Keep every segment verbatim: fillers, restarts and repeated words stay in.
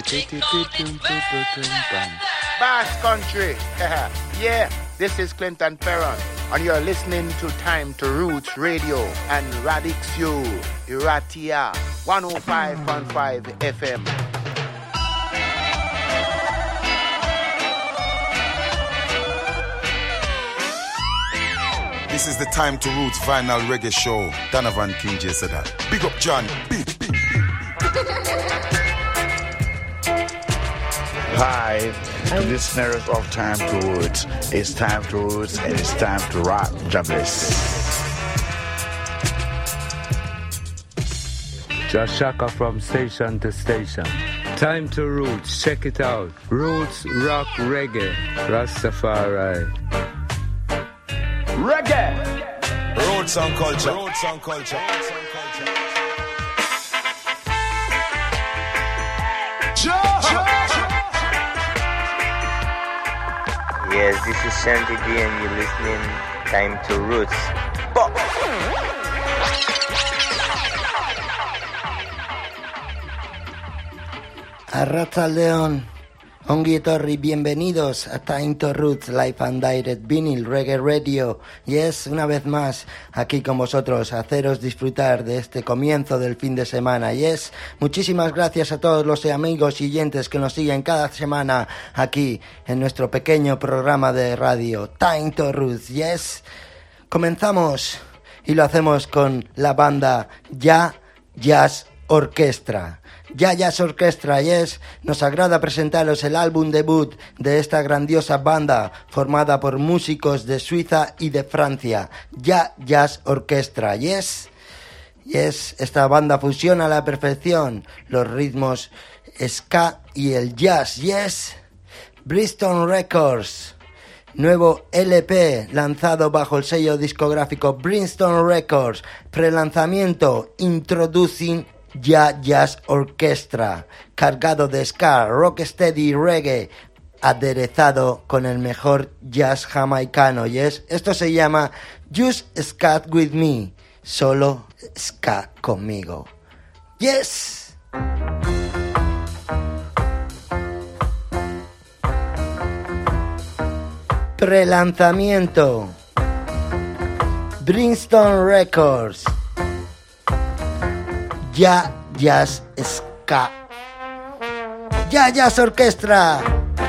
Bass Country. Yeah, this is Clinton Perron, and you're listening to Time to Roots Radio and Radix U, Iratia, one oh five point five F M. This is the Time to Roots Vinyl Reggae Show. Donovan King J said that. Big up John. Big, big, big. Hi, to listeners of Time to Roots. It's Time to Roots and it's time to rock. Jobless. Josh Shaka from station to station. Time to Roots. Check it out. Roots, rock, reggae. Rastafari. Reggae! Roots and culture. Roots and culture. Yes, this is Shanty D and you're listening Time to Roots. Pop. Arracha León, Ongi etorri, bienvenidos a Time to Roots Live and Direct Vinyl Reggae Radio. Yes, una vez más aquí con vosotros, a haceros disfrutar de este comienzo del fin de semana. Yes, muchísimas gracias a todos los amigos y oyentes que nos siguen cada semana aquí en nuestro pequeño programa de radio Time to Roots. Yes, comenzamos y lo hacemos con la banda Ya Jazz Orchestra. Ya Jazz Orchestra, yes, nos agrada presentaros el álbum debut de esta grandiosa banda formada por músicos de Suiza y de Francia. Ya Jazz Orchestra, yes, yes, esta banda fusiona a la perfección los ritmos ska y el jazz, yes. Brixton Records, nuevo L P lanzado bajo el sello discográfico Brixton Records, prelanzamiento Introducing Ya Jazz Orchestra, cargado de ska, rocksteady, reggae, aderezado con el mejor jazz jamaicano. Yes, esto se llama Just Ska With Me, solo ska conmigo. Yes. Prelanzamiento Brixton Records, Ya Jazz Ska, Ya Jazz Orchestra.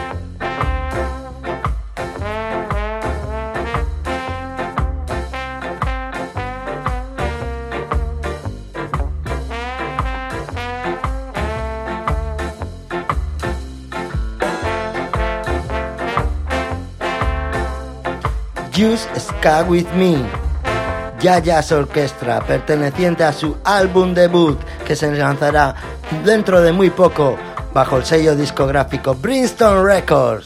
Just Ska With Me, Ya Jazz Orchestra, perteneciente a su álbum debut que se lanzará dentro de muy poco bajo el sello discográfico Brixton Records.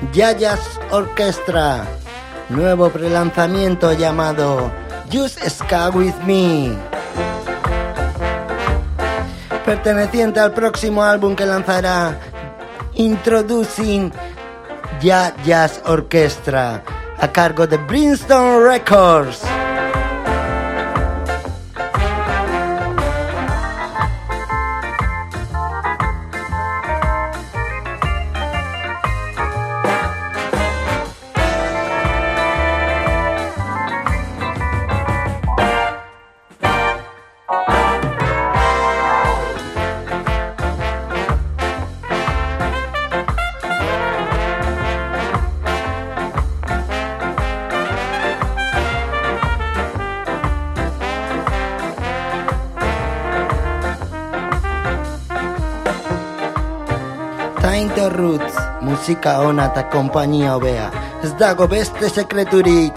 Yayas Orchestra, nuevo prelanzamiento llamado Just Ska With Me, perteneciente al próximo álbum que lanzará Introducing Yayas Orchestra, a cargo de Brimstone Records. Time to Roots, musika ona eta konpainia hobea, ez dago beste sekreturik.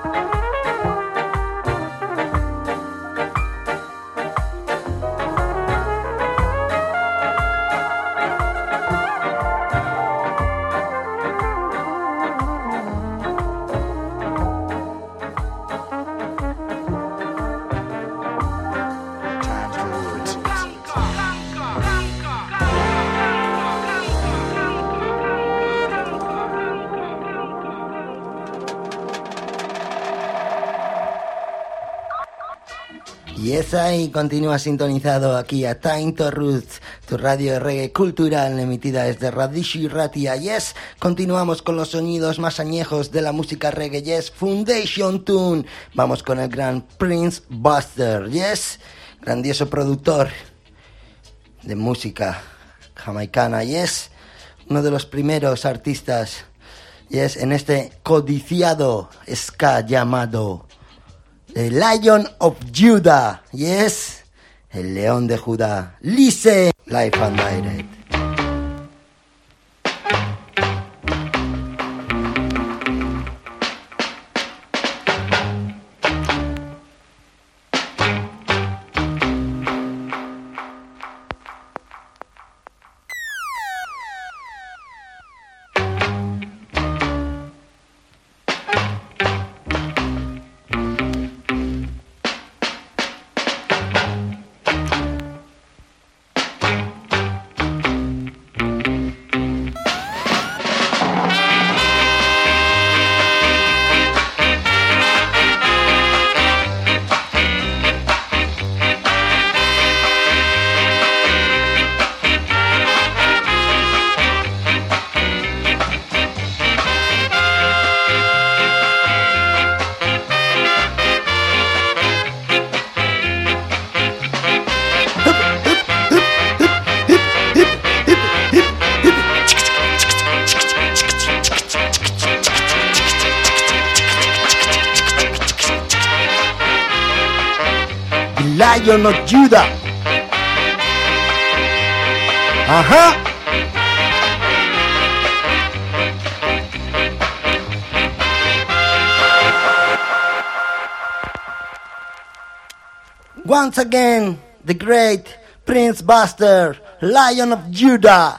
Y es ahí, continúa sintonizado aquí a Time to Roots, tu radio de reggae cultural emitida desde Radishi Ratia. Yes, continuamos con los sonidos más añejos de la música reggae. Yes, Foundation Tune. Vamos con el gran Prince Buster. Yes, grandioso productor de música jamaicana. Yes, uno de los primeros artistas. Yes, en este codiciado ska llamado The Lion of Judah, yes, el león de Judá. Listen, Live and Direct. Lion of Judah. Ajá. Once again, the great Prince Buster, Lion of Judah.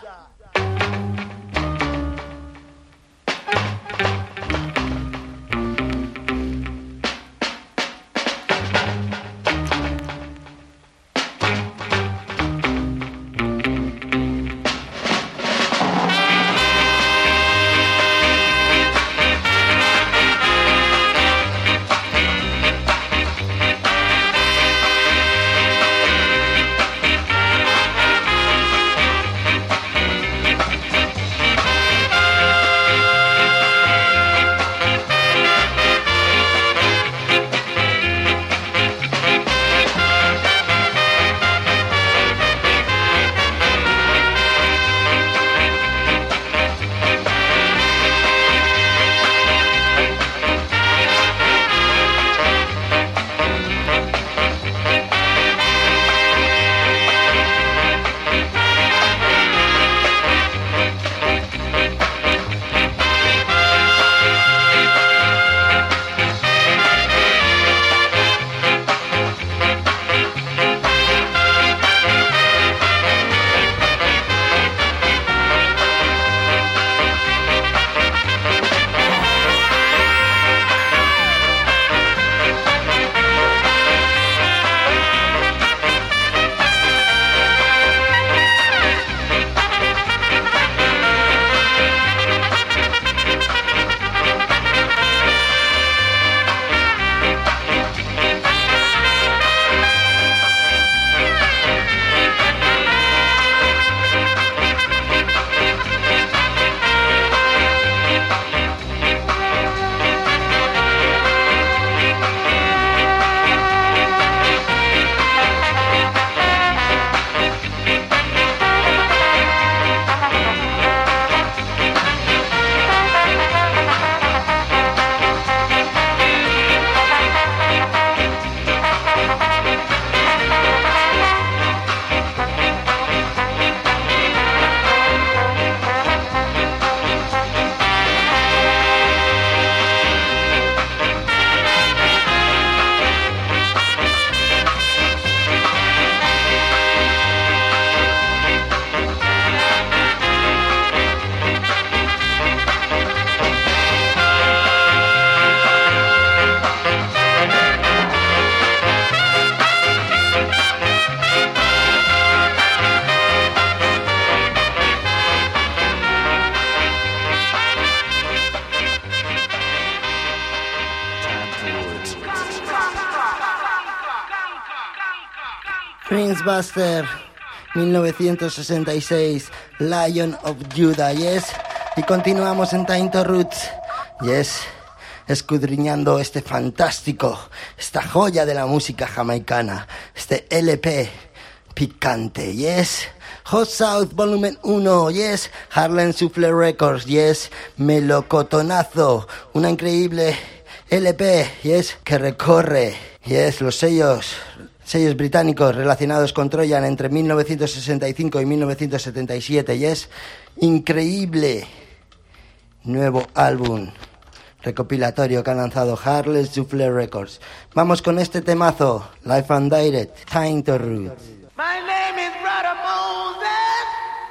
James Buster, mil novecientos sesenta y seis, Lion of Judah, yes. Y continuamos en Time to Roots, yes, escudriñando este fantástico, esta joya de la música jamaicana, este L P picante, yes. Hot South Volumen uno, yes. Harlem Shuffle Records, yes. Melocotonazo, una increíble L P, yes, que recorre, yes, los sellos, sellos británicos relacionados con Trojan entre mil novecientos sesenta y cinco y mil novecientos setenta y siete, yes. Increíble nuevo álbum recopilatorio que ha lanzado Harlem Shuffle Records. Vamos con este temazo, Live and Direct, Time to Roots. My name is Brother Moses.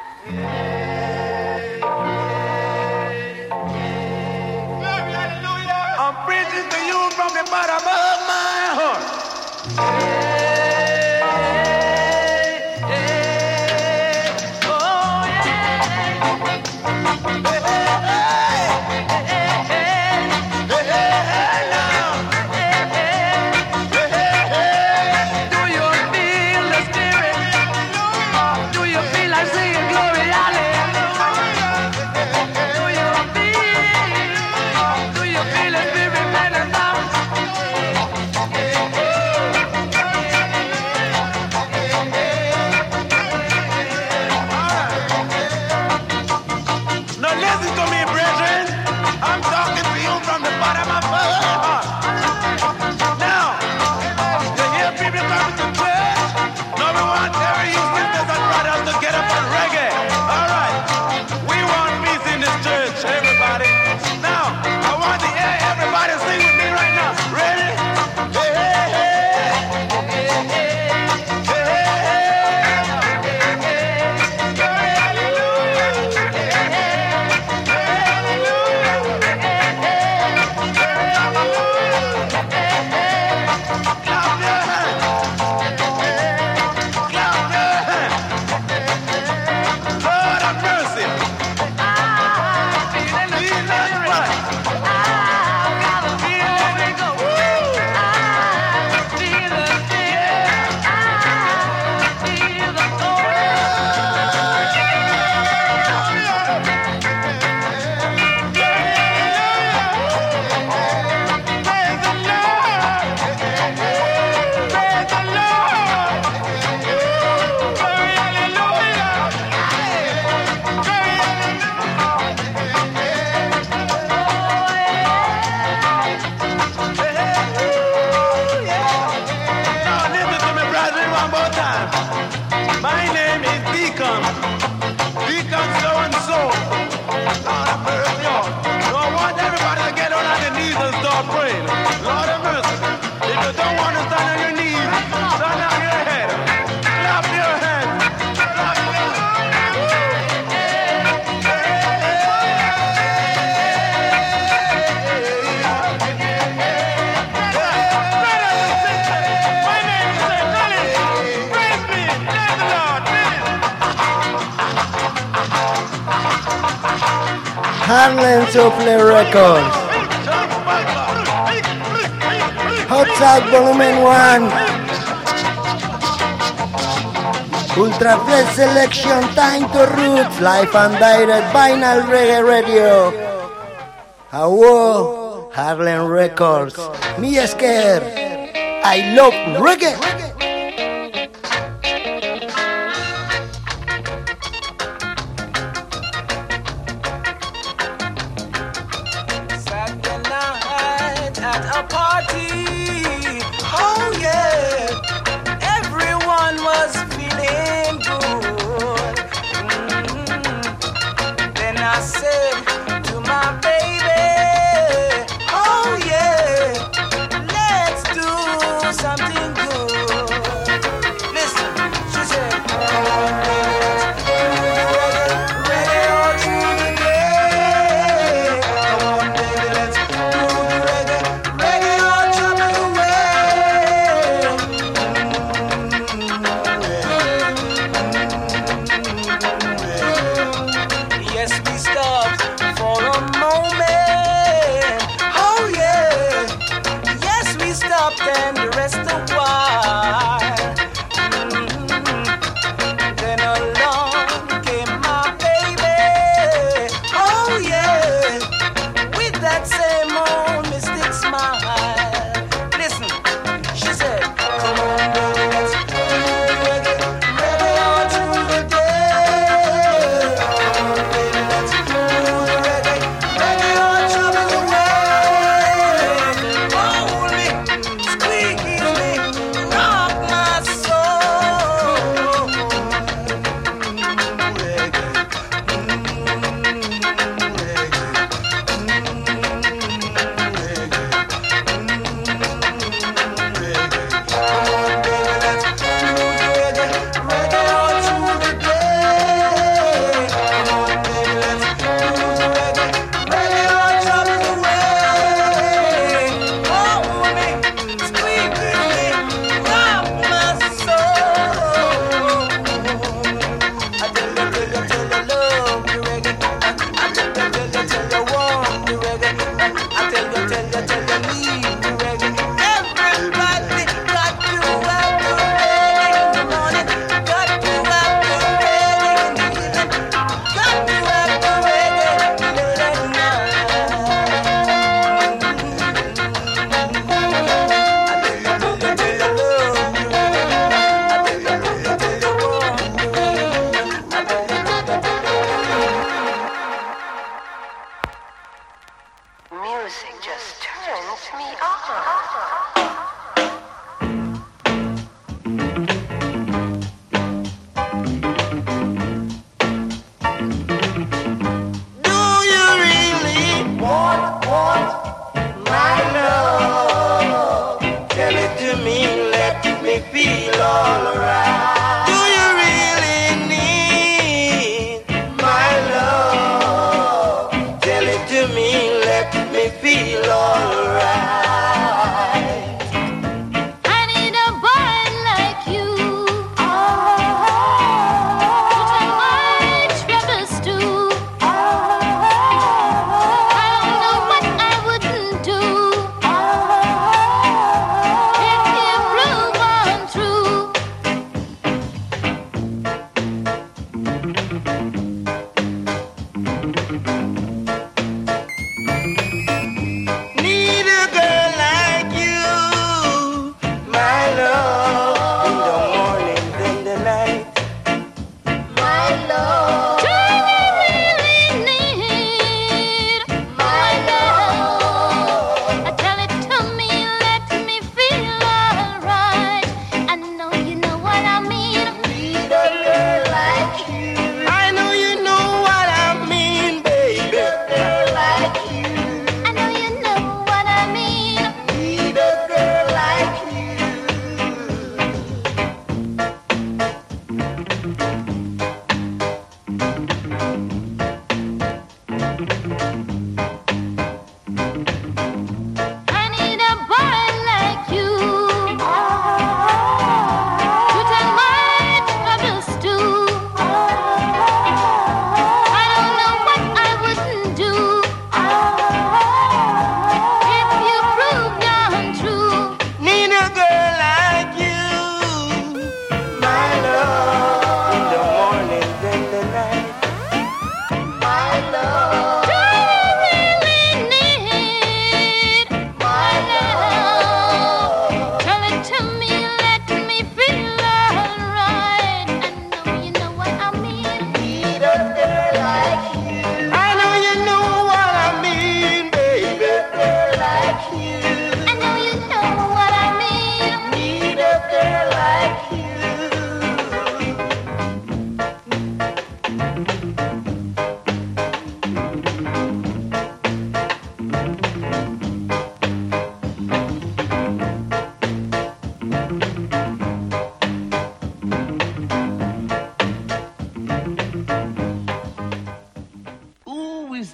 Yeah. Glory, hallelujah. I'm preaching to you from the bottom of my heart. Yeah. Yeah. Oh, yeah. Harlem Shuffle Records, Hot South Volume one, Ultra Fresh Selection, Time to Roots, Live and Direct, Vinyl Reggae Radio. Awo, Harlem Records, Mi Esker, I love reggae. Something good.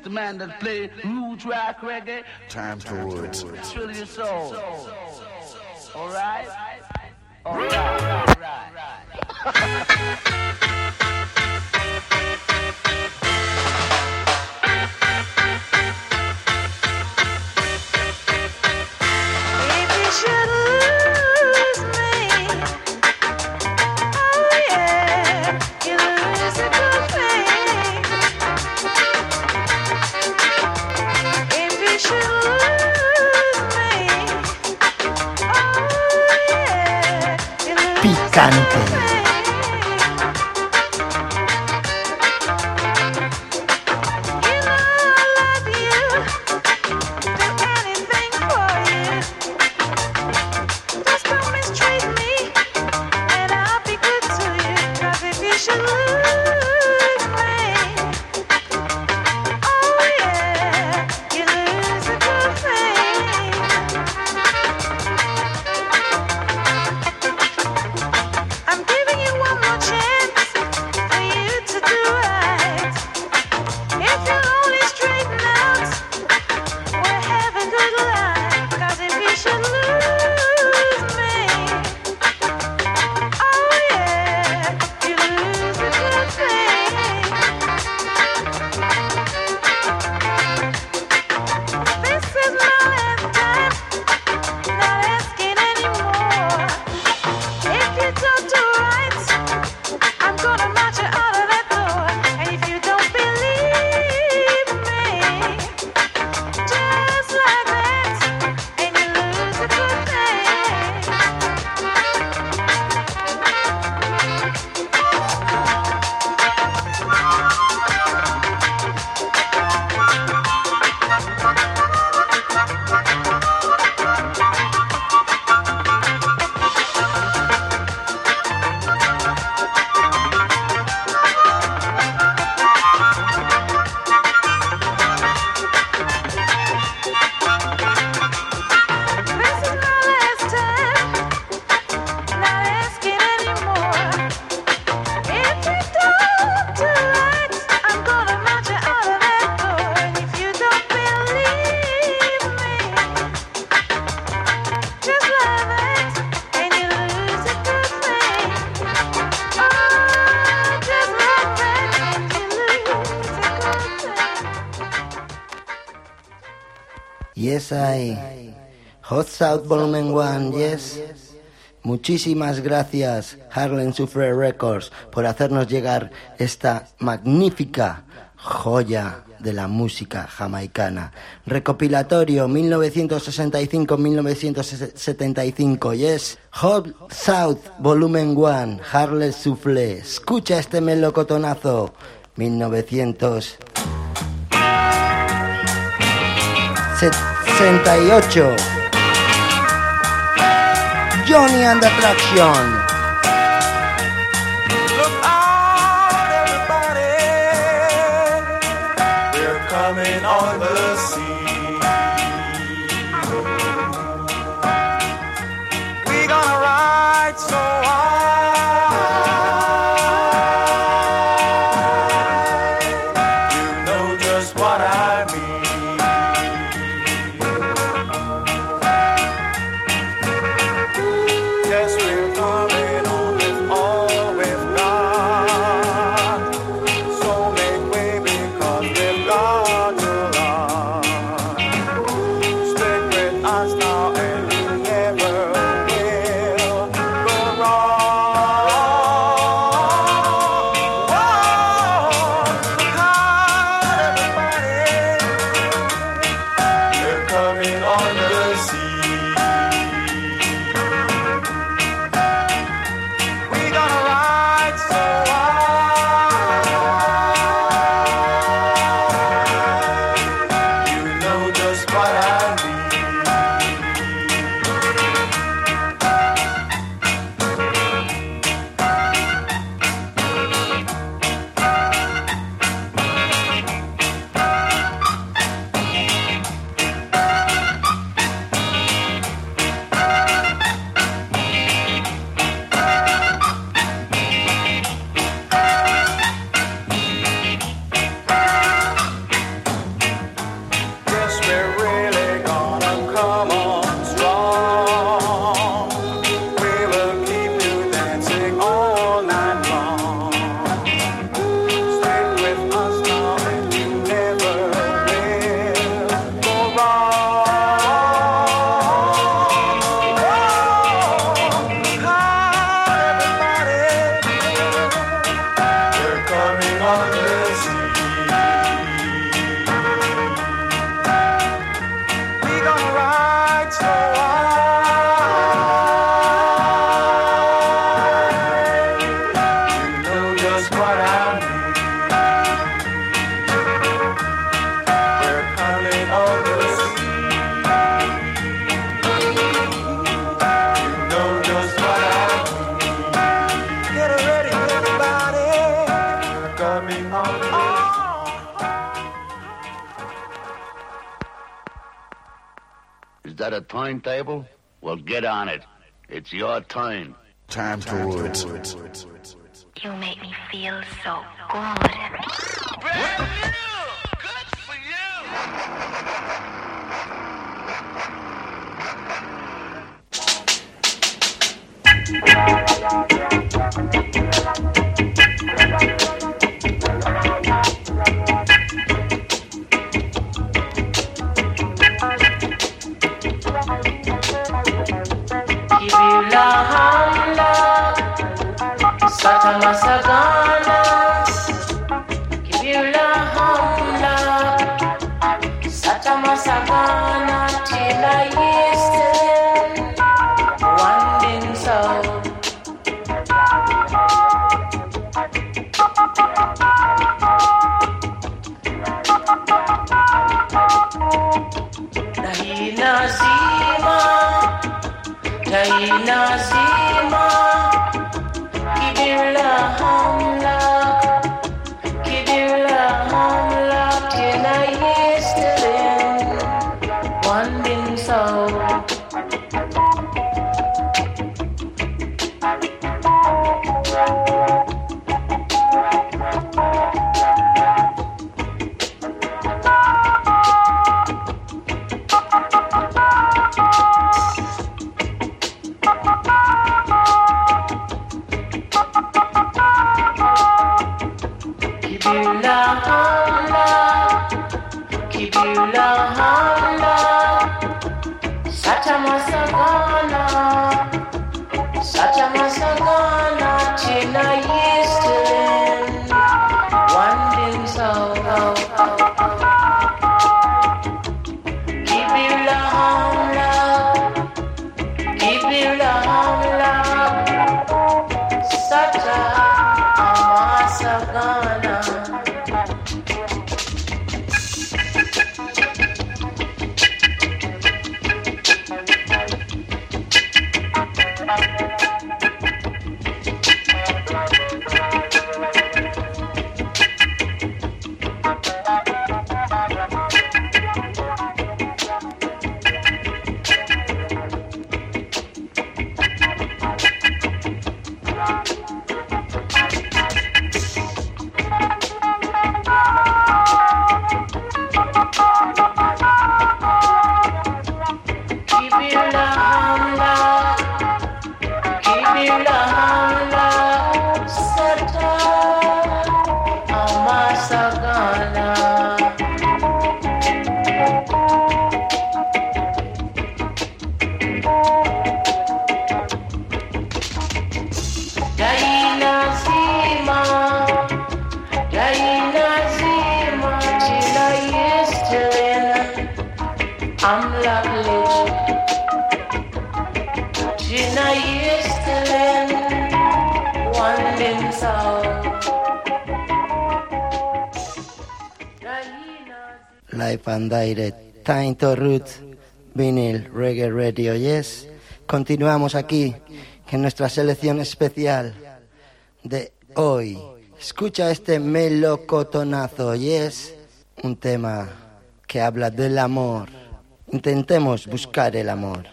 the man that play roots rock reggae. Time to roots. Truly your soul. All right? All right, all right, If you should lose me, oh yeah, you lose a good thing. If you should lose me, oh yeah, you lose a good Picante. thing. You know I love you, do anything for you. Just don't mistreat me, and I'll be good to you. 'Cause if you should lose me, oh yeah, you lose a good thing. I'm giving you one more chance for you to do right. If you'll only straighten out, we'll have a good life. 'Cause if you should lose me, oh yeah, you lose a good thing. This is my last time, not asking anymore. If you don't do right, I'm gonna march you out of that door. And if you don't believe me, just like that, and you lose a good thing. This is my last time, not asking anymore. If you don't do right, I'm gonna march you out of that door. And if you don't believe me, just like that, and you lose a good thing. Oh, just like that, and you lose a good thing. Yes, I. Hot South Volumen one, yes. Muchísimas gracias, Harlem Sufre Records, por hacernos llegar esta magnífica joya de la música jamaicana. Recopilatorio mil novecientos sesenta y cinco a mil novecientos setenta y cinco, yes. Hot South Volumen one, Harlem Sufre. Escucha este melocotonazo. mil novecientos sesenta y ocho. Johnny and the Traction. Look out, everybody, we're coming on the scene. We're gonna ride so high, you know just what I mean. Yes, we're coming on with all we've got. So make way because we've got to love. sea. We gonna ride so high. You know just what I mean. We're coming on the sea. You know just what I mean. Get ready, everybody. We're coming on the sea. Is that a timetable? Well, get on it. It's your time. Time to roots. You make me feel so good. Kibula hamla, satama sagana. Kibula hamla, satama sagana. Till I yesterday, wandering so. Dahina zima. Dahina zima, kibula hamla, kibula hamla, till I yesterday, wandering so. Kibula hamla, kibula hamla, satama sagana, satama sagana, till I yesterday, wandering so. Kibula hamla, kibula hamla, satama sagana. Kibula hamla, kibula hamla, satama sagana. Dahina zima, dahina zima, till I yesterday, I'm lovely. Till I yesterday, wandering so. Live and direct, Time to Roots, Vinyl Reggae Radio, yes. Continuamos aquí en nuestra selección especial de hoy. Escucha este melocotonazo, yes. Un tema que habla del amor. Intentemos buscar el amor.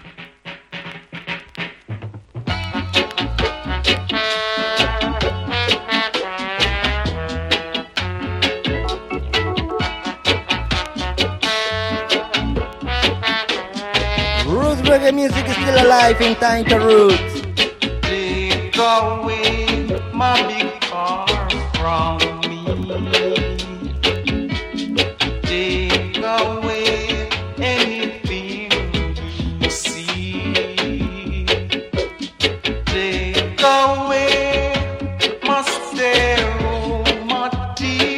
Roots reggae music is still alive in Time to Roots. Take away my big car from me. Take away anything you see. Take away my stereo, my T V.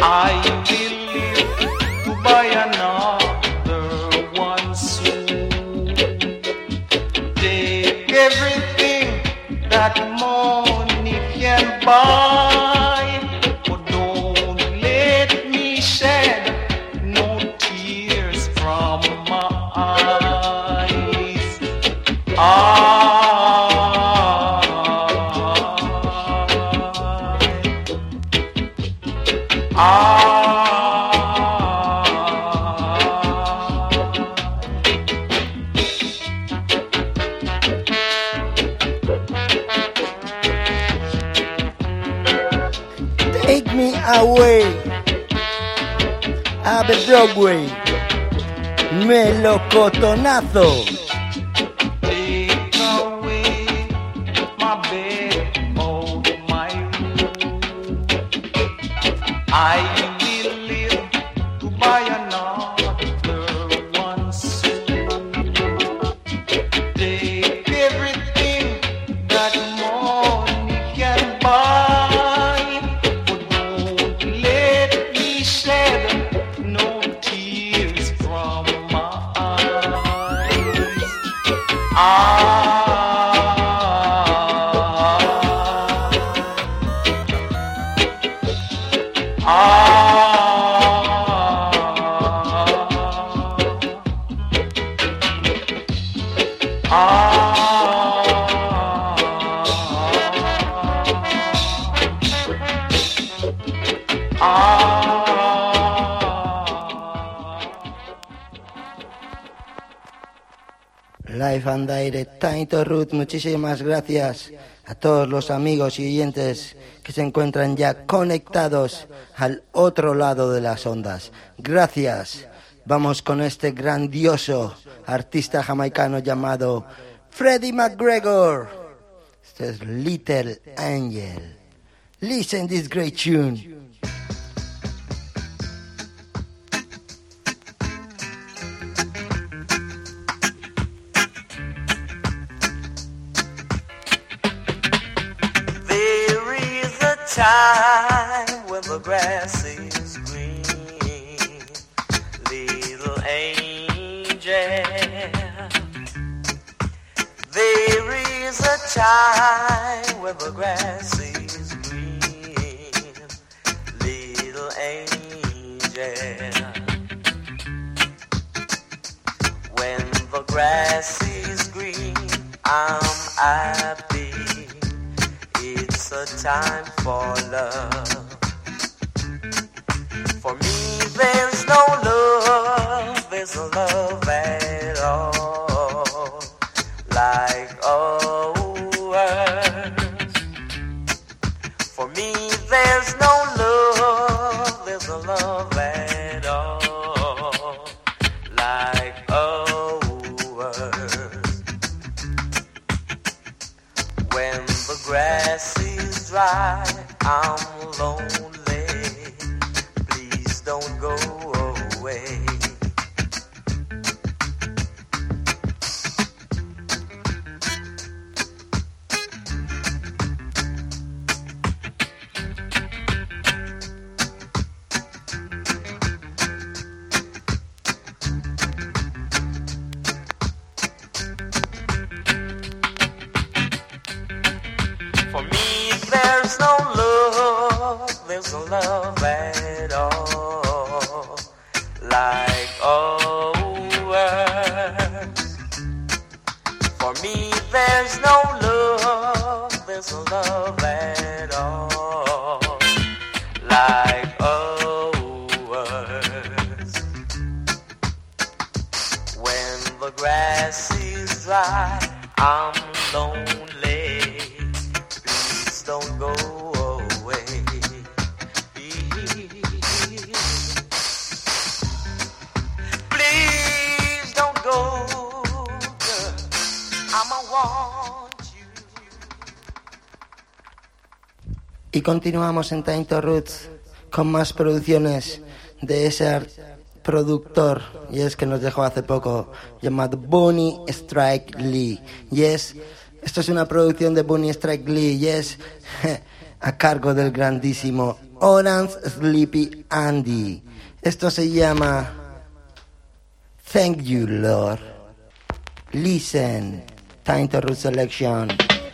I will live to buy another one soon. Take everything that money can buy, but don't let me shed no tears from my eyes. I Take me away a the Broadway, melocotonazo. take away my bed, oh my room. I will live to buy another one soon. Take everything that money can buy, but don't let me shed no tears from my eyes. I Live and Direct, Taito Ruth, muchísimas gracias a todos los amigos y oyentes que se encuentran ya conectados al otro lado de las ondas. Gracias. Vamos con este grandioso artista jamaicano llamado Freddie McGregor. Este es Little Angel. Listen this great tune. There is a time when the grass is green, little angel. There is a time when the grass is green, little angel. When the grass is green, I'm happy. It's a time for love. For me, there's no love, there's no love at all, like ours. For me, there's no love, there's no love at all, like ours. When the grass is dry, I'm lonely. Please don't go away. For me, there's no love, there's no love at all, like ours. For me, there's no love, there's no love at all, like ours. When the grass is dry, I'm lonely. Please don't go away. Please don't go, girl. I'ma want you. Y continuamos en Time to Roots con más producciones de ese ar- productor, y es que nos dejó hace poco, llamado Bonnie Strike Lee. Y es, esto es una producción de Bonnie Strike Lee, y es a cargo del grandísimo Orange Sleepy Andy. Esto se llama Thank You Lord. Listen, Time to Root Selection.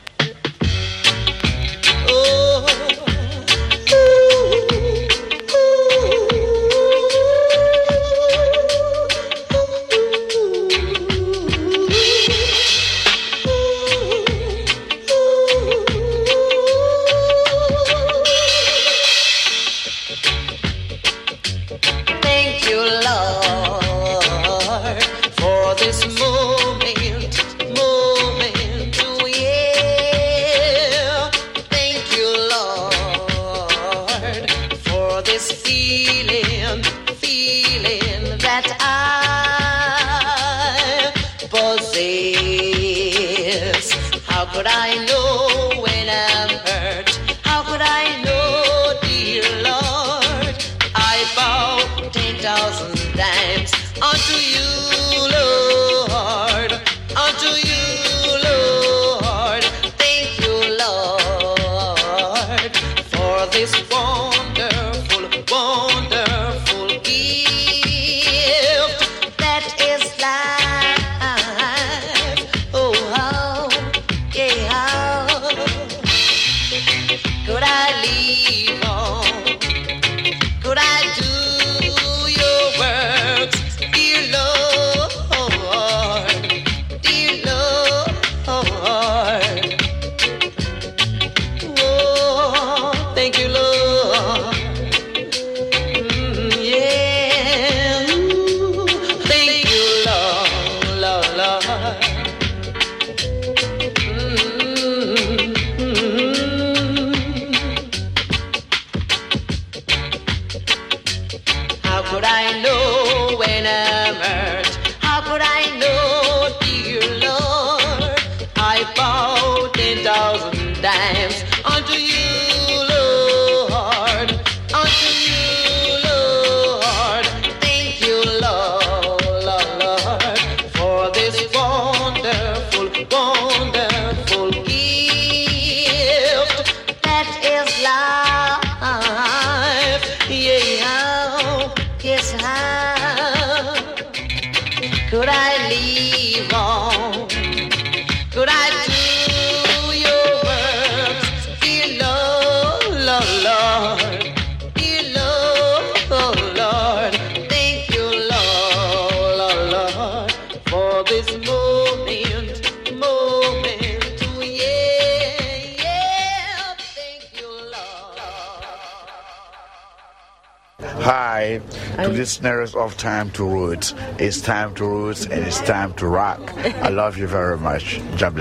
Hi, to listeners of Time to Roots. It's time to roots and it's time to rock. I love you very much. God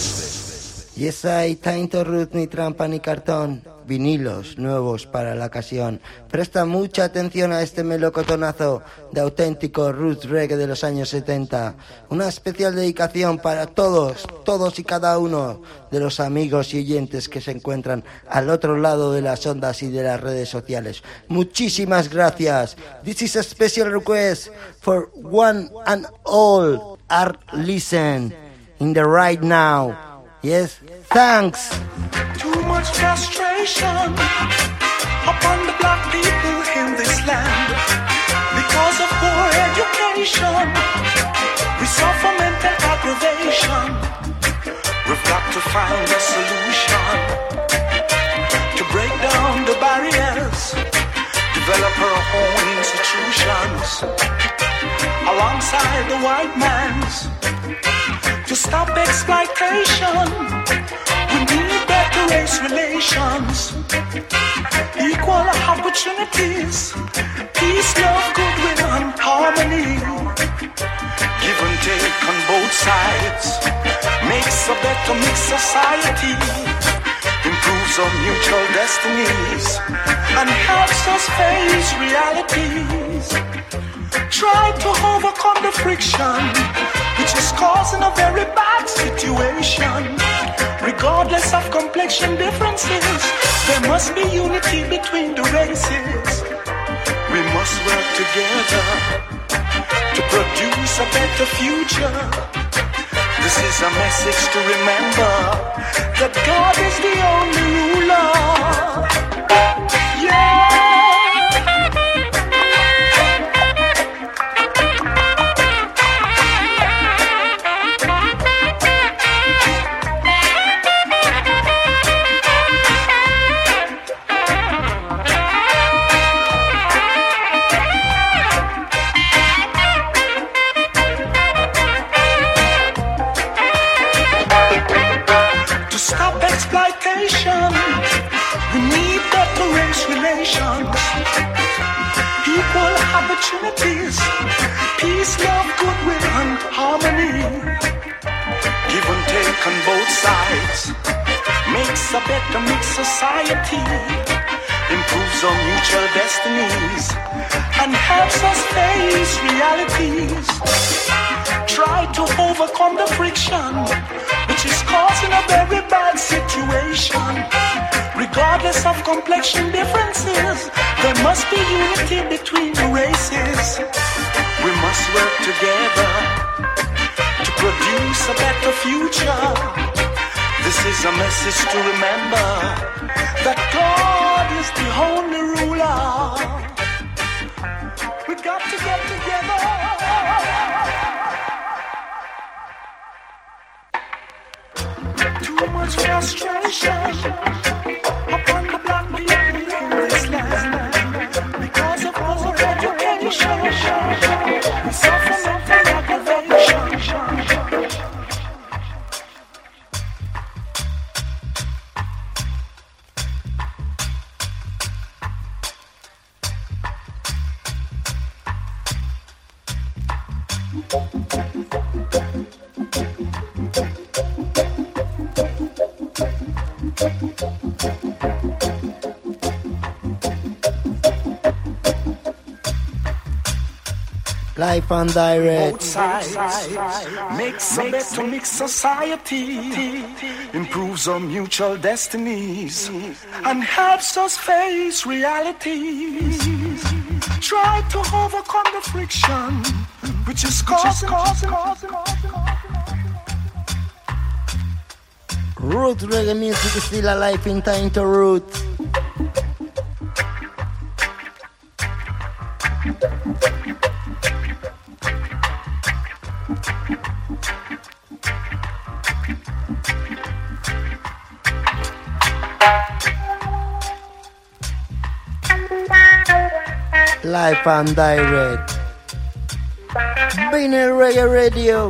bless. Yes, I, Time to Roots, ni trampa ni cartón. Vinilos nuevos para la ocasión. Presta mucha atención a este melocotonazo de auténtico roots reggae de los años setenta. Una especial dedicación para todos, todos y cada uno de los amigos y oyentes que se encuentran al otro lado de las ondas y de las redes sociales. Muchísimas gracias. This is a special request for one and all are listen in the right now. Yes, thanks. Too much frustration upon the black people in this land because of poor education. We suffer mental aggravation. We've got to find a solution to break down the barriers, develop our own institutions alongside the white man's to stop exploitation. We need better race relations, equal opportunities, peace, love, goodwill, and harmony. Give and take on both sides makes a better mixed society, improves our mutual destinies, and helps us face realities. Try to overcome the friction which is causing a very bad situation. Regardless of complexion differences, there must be unity between the races. We must work together to produce a better future. This is a message to remember that God is the only ruler. Yeah. society, improves our mutual destinies, and helps us face realities. Try to overcome the friction which is causing a very bad situation. Regardless of complexion differences, there must be unity between the races. We must work together to produce a better future. This is a message to remember that God is the only ruler. We got to get together. Too much frustration upon the black people in this land because of poor education. We suffer mental aggravation. Live and direct. Both sides makes a better mixed society, improves our mutual destinies, and helps us face realities. Try to overcome the friction which is causing, causing, causing, causing. Root reggae music is still alive in Time to Root. Live and direct. Vinyl Reggae Radio.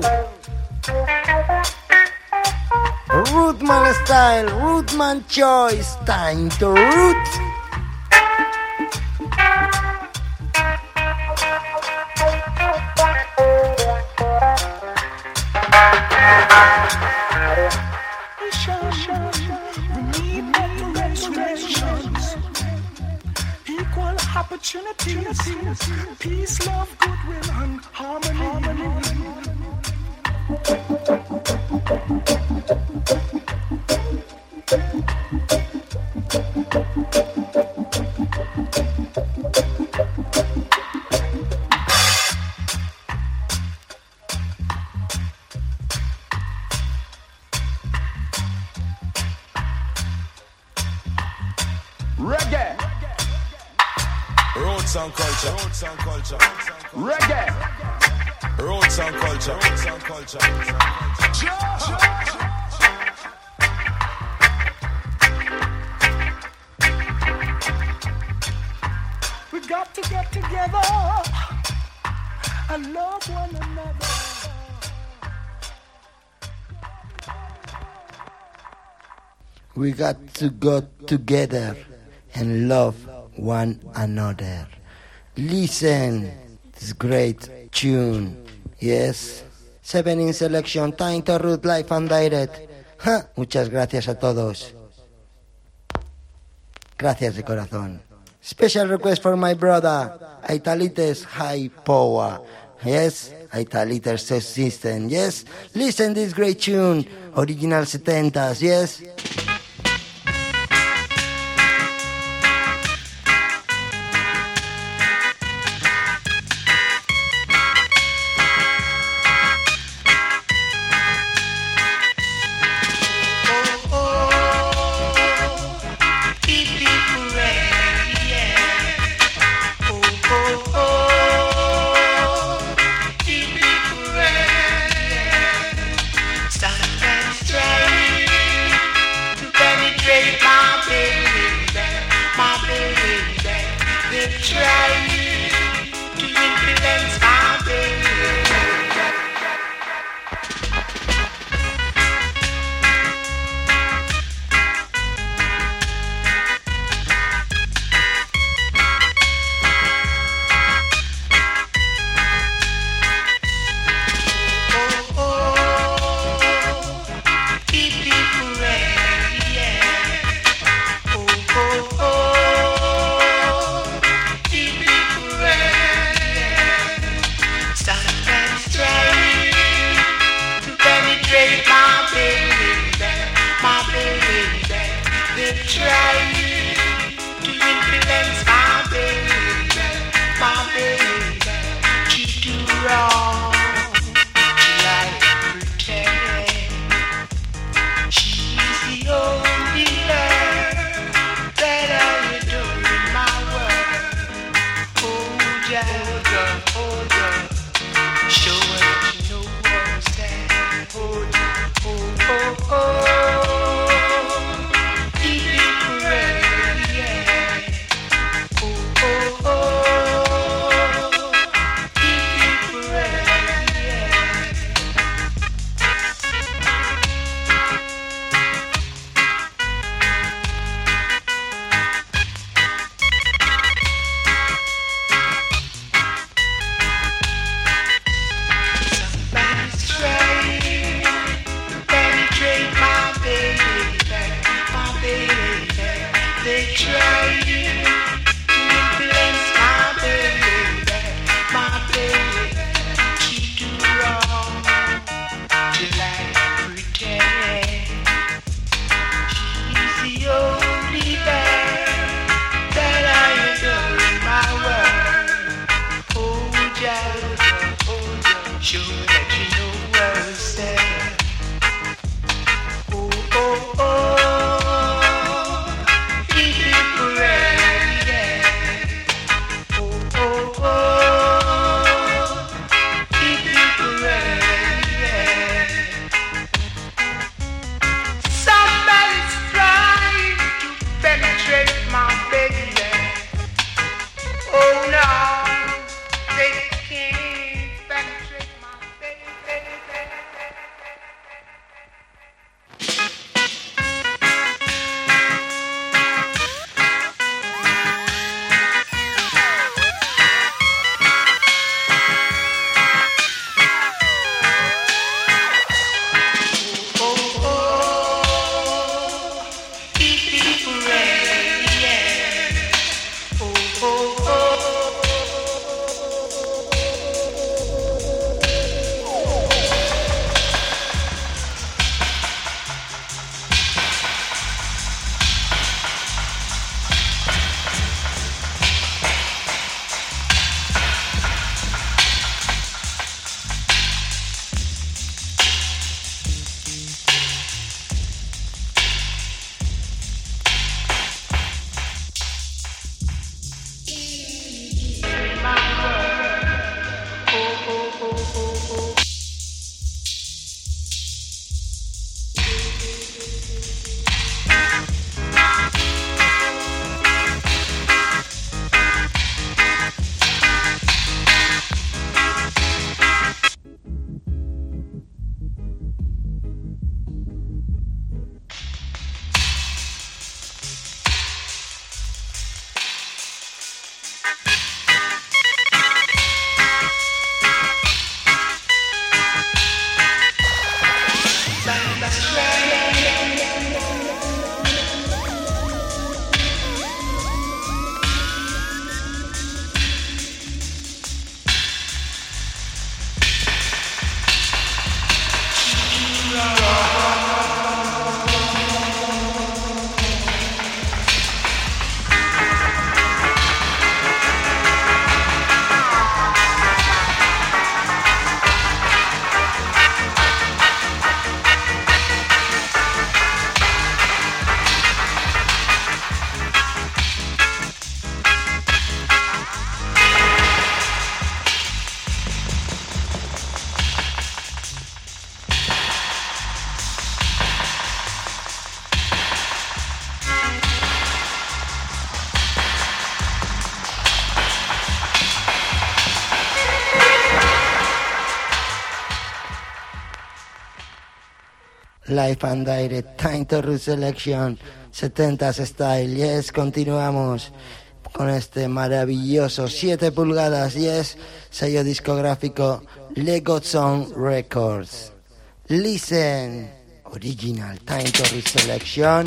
Rootman style, Rootman choice. Time to root. Opportunities, peace, love, goodwill, and harmony. Reggae. Roots and culture. Roots and culture. Reggae. Roots and culture. Roots and culture. We got to get together and love one another. We got to go together and love one another. Listen, this great tune. Yes. Seven in selection, Time to Root, live and direct. Ja, muchas gracias a todos. Gracias de corazón. Special request for my brother, Aitalites High Power. Yes, Aitalites System. Yes, listen this great tune, original setentas. Yes. Oh, Live and Direct, Time to Root Selection, setentas Style. Yes, continuamos con este maravilloso siete pulgadas, yes, sello discográfico Lego Sound Records. Listen, original Time to Root Selection.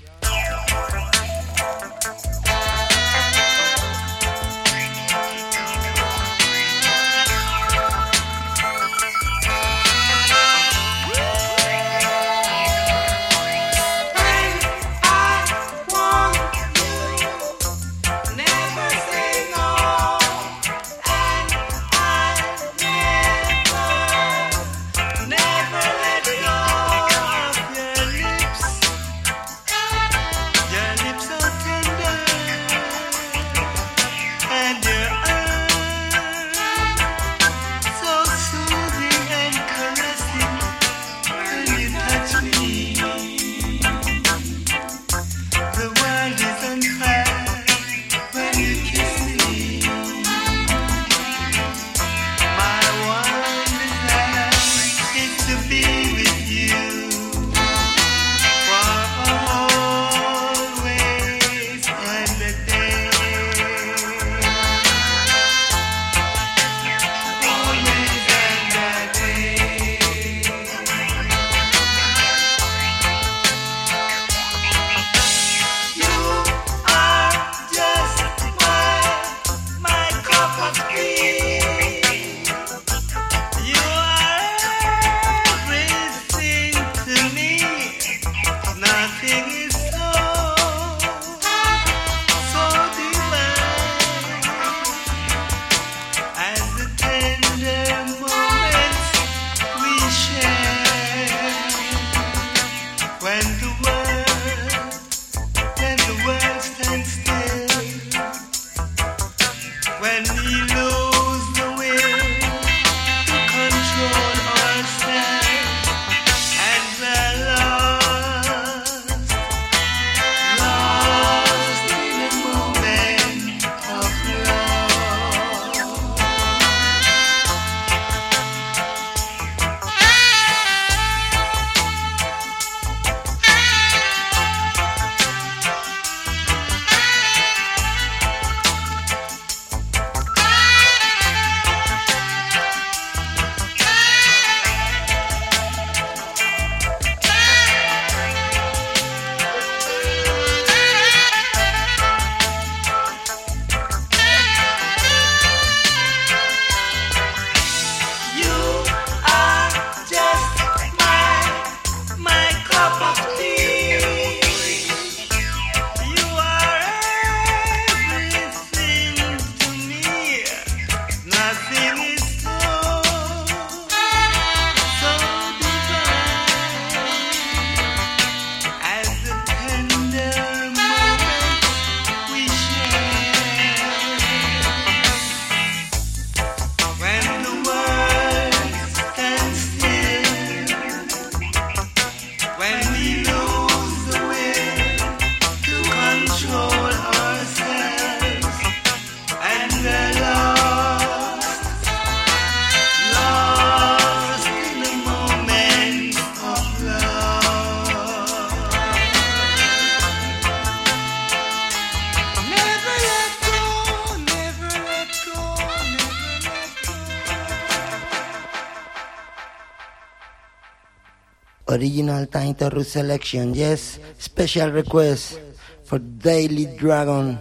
Original Time to Root Selection, yes, special request for Daily Dragon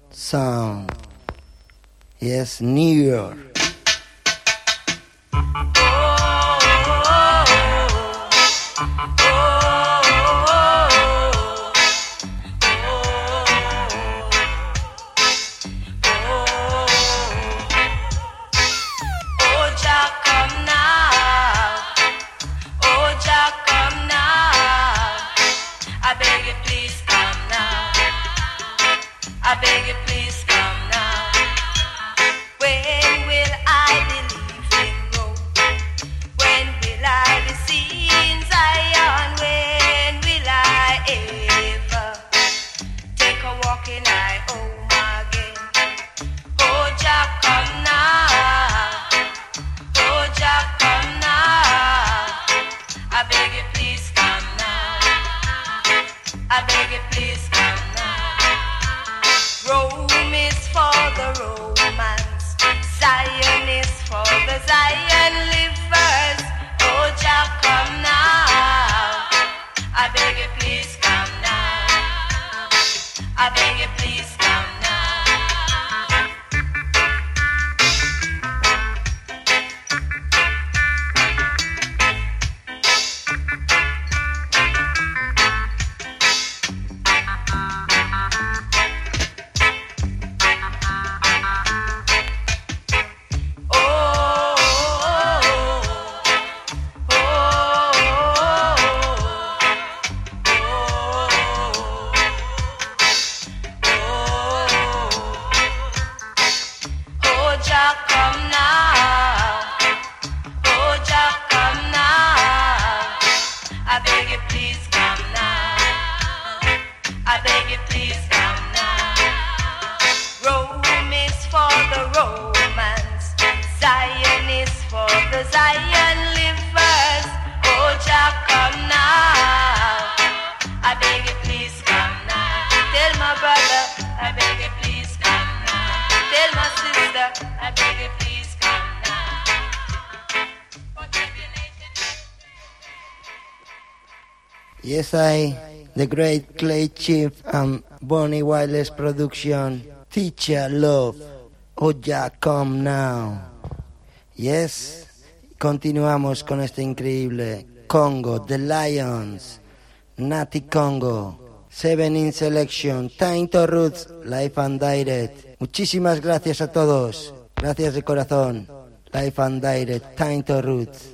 Sound, yes, New York. I beg you, please come now. When will is for the romance. Zion is for the Zion livers. Oh, Jah, come now. I beg you, please come now. I beg you, please come now. Yes, I, the great Clay Chief and Bonnie Wireless production, Teacher Love, Oh Jah Come Now. Yes, continuamos con este increíble Congo, The Lions, Natty Congo, Seven in Selection, Time to Roots, Live and Direct. Muchísimas gracias a todos, gracias de corazón, Live and Direct, Time to Roots.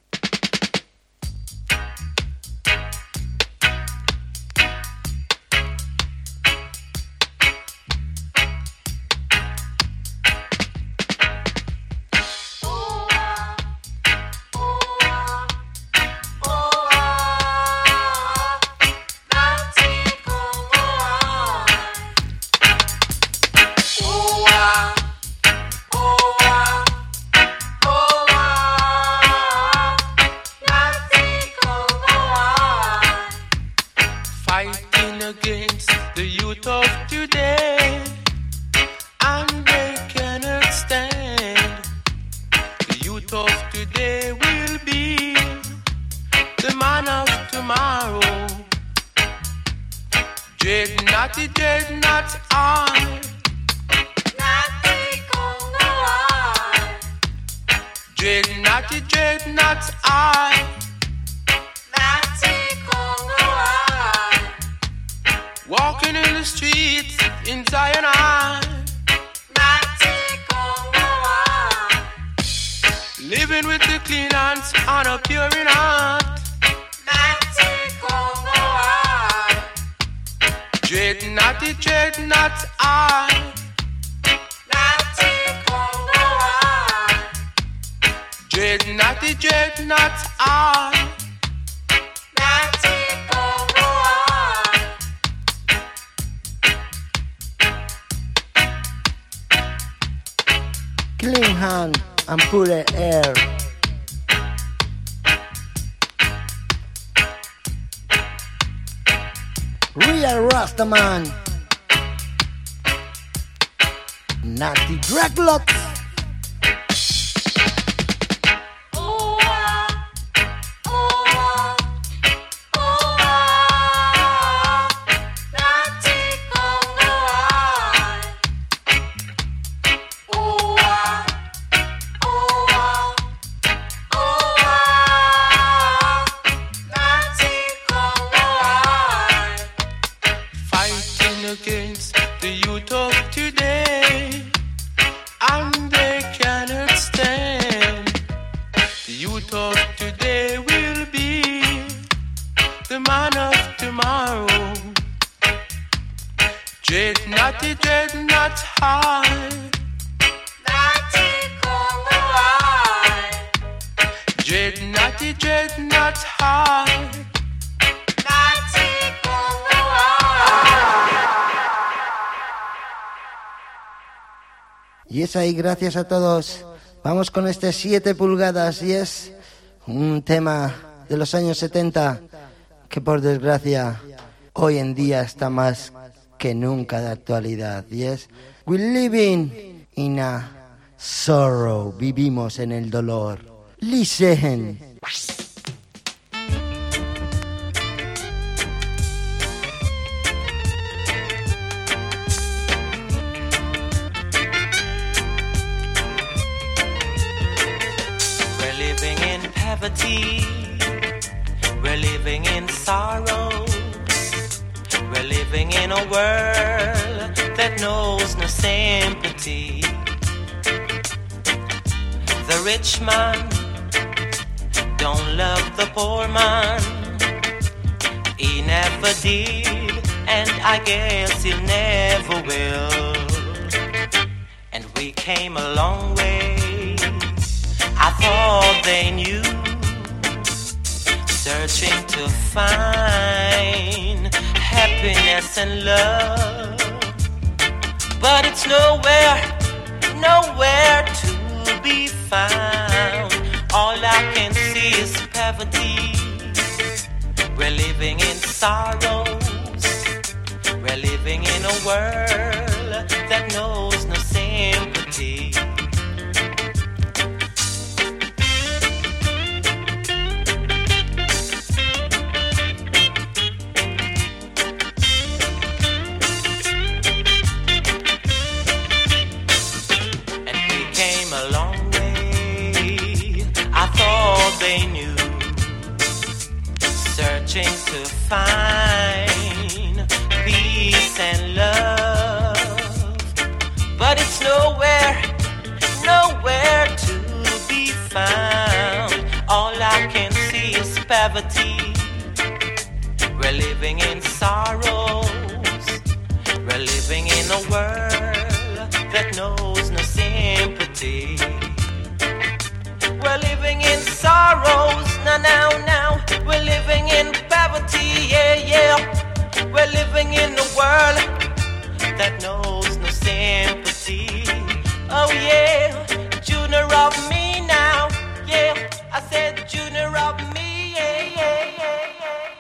Clean hand and put it air. Real Rastaman. Natty Dreadlocks. Y es ahí, gracias a todos. Vamos con este siete pulgadas y es un tema de los años setenta que por desgracia hoy en día está más que nunca de actualidad. Y es We living in a sorrow. Vivimos en el dolor. Listen. We're living in poverty. We're living in sorrow. We're living in a world that knows no sympathy. The rich man don't love the poor man. He never did, and I guess he never will. And we came a long way. I thought they knew, searching to find happiness and love, but it's nowhere, nowhere to be found. All I can see is poverty. We're living in sorrows. We're living in a world that knows no sympathy. They knew, searching to find peace and love, but it's nowhere, nowhere to be found. All I can see is poverty. We're living in sorrows. We're living in a world that knows no sympathy. We're living in sorrows, now, now, now. We're living in poverty, yeah, yeah. We're living in a world that knows no sympathy. Oh, yeah, junior of me now, yeah. I said junior of me, yeah, yeah, yeah, yeah.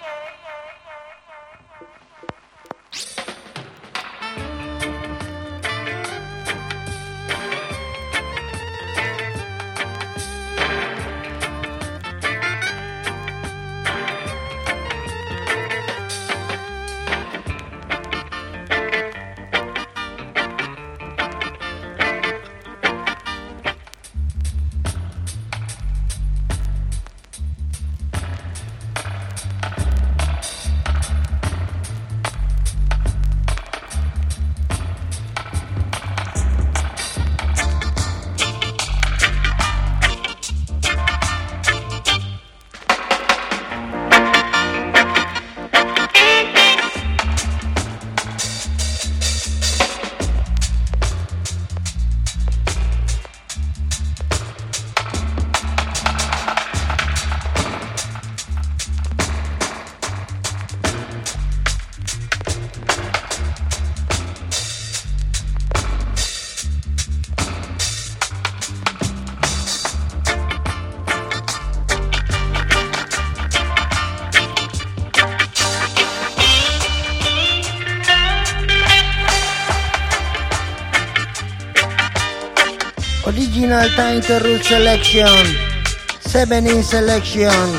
Original Time to Root Selection, seven in Selection.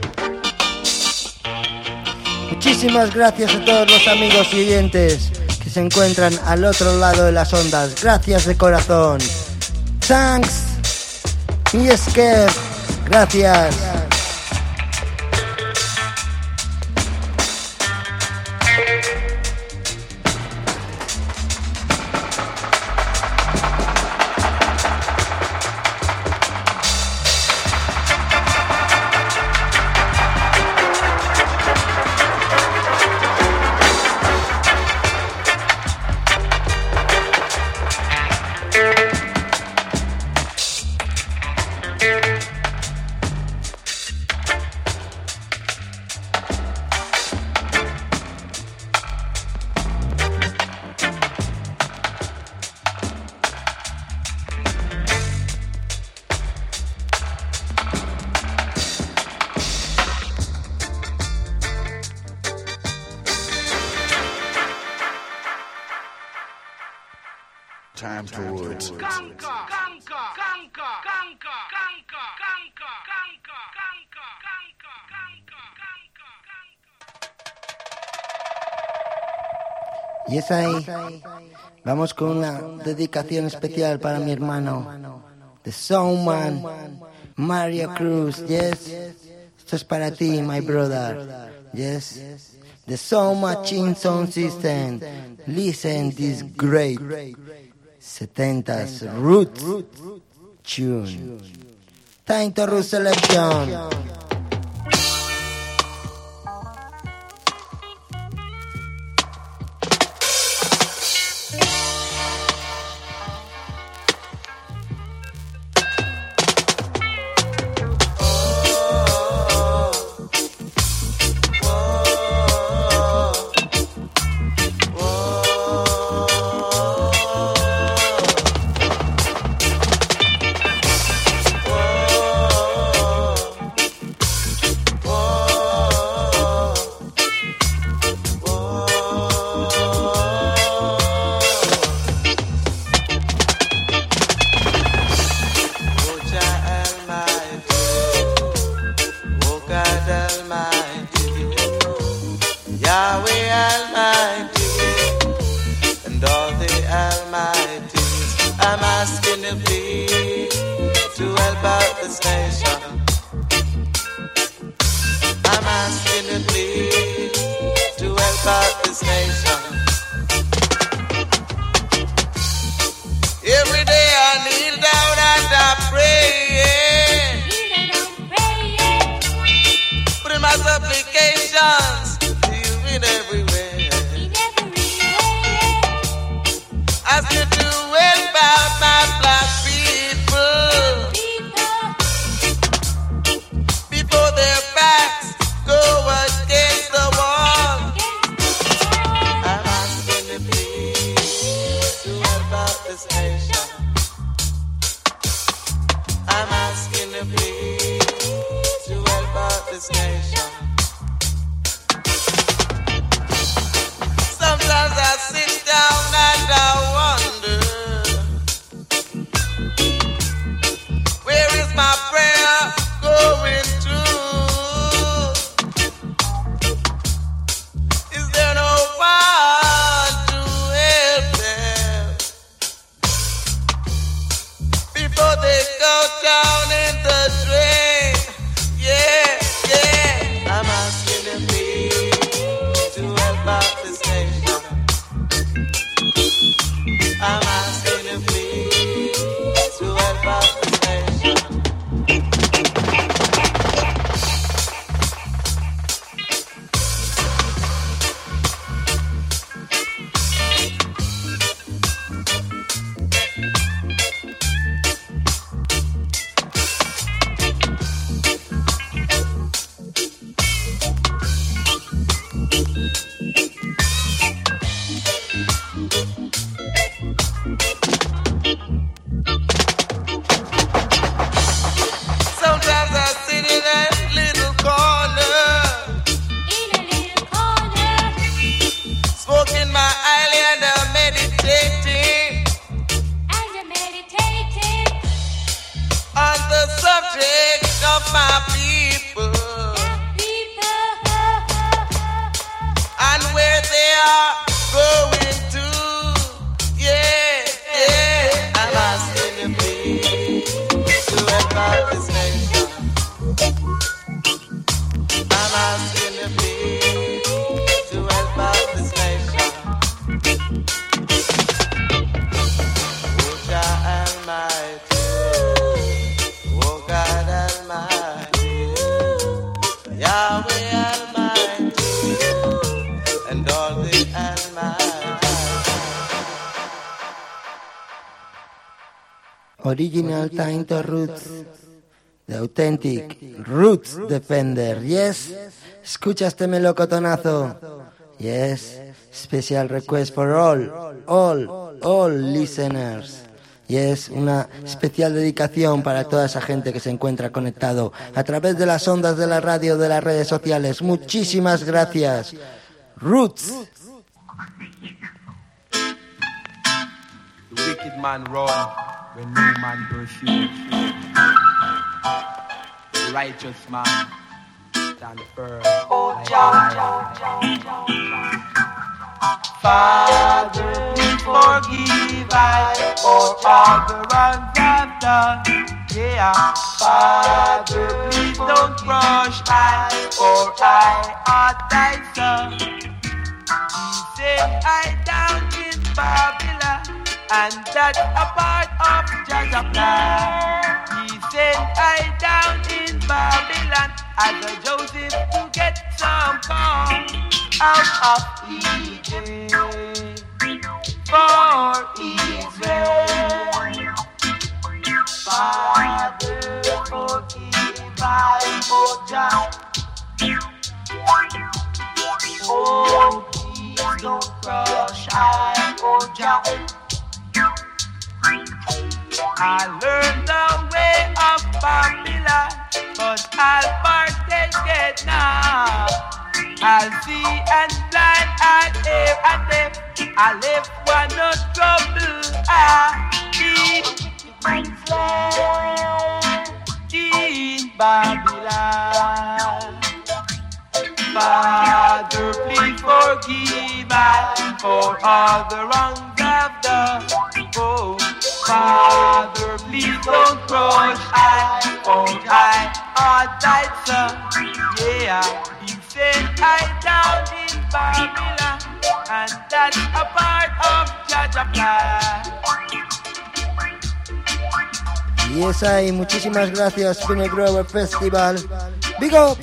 Muchísimas gracias a todos los amigos y oyentes que se encuentran al otro lado de las ondas. Gracias de corazón. Thanks, mi Esquer. Gracias. time to roots. Conquer, conquer, conquer, conquer, conquer, conquer, conquer, conquer, conquer. Y es ahí. Vamos con una dedicación especial para mi hermano, The Soundman, Mario Cruz. Yes, esto es para ti, my brother. Yes, The Sound Machine Sound System. Listen this great setenties roots tune. Time to Root Selection. Original Time to Roots, The Authentic Roots Defender. Yes, escucha este melocotonazo. Yes, special request for all, all, all listeners. Yes, una especial dedicación para toda esa gente que se encuentra conectado a través de las ondas de la radio, de las redes sociales. Muchísimas gracias. Roots. Wicked wicked man run when no man pursue. The righteous man stand firm. Oh, Jah, Father, please forgive I for all the wrongs I've done. Yeah, Father, please don't crush I, for I are thy son. He said I down in Babylon, and that's a part of Jah's plan. He said I down in Babylon as a Joseph to get some corn out of Egypt for Israel. Father, forgive I, oh Jah. Oh, please don't crush I, oh Jah. I learned the way of Babylon, but I'll partake it now. I'll see and blind, I'll hear and deaf. I live one no trouble. I keep in Babylon. Father, please forgive I for all the wrongs I've done. Oh, Father, please don't crush I, for I are thy son. Yeah, you said I down in Babylon, and that's a part of Jah's plan. Y esa y muchísimas gracias Piney Grover Festival. Big up.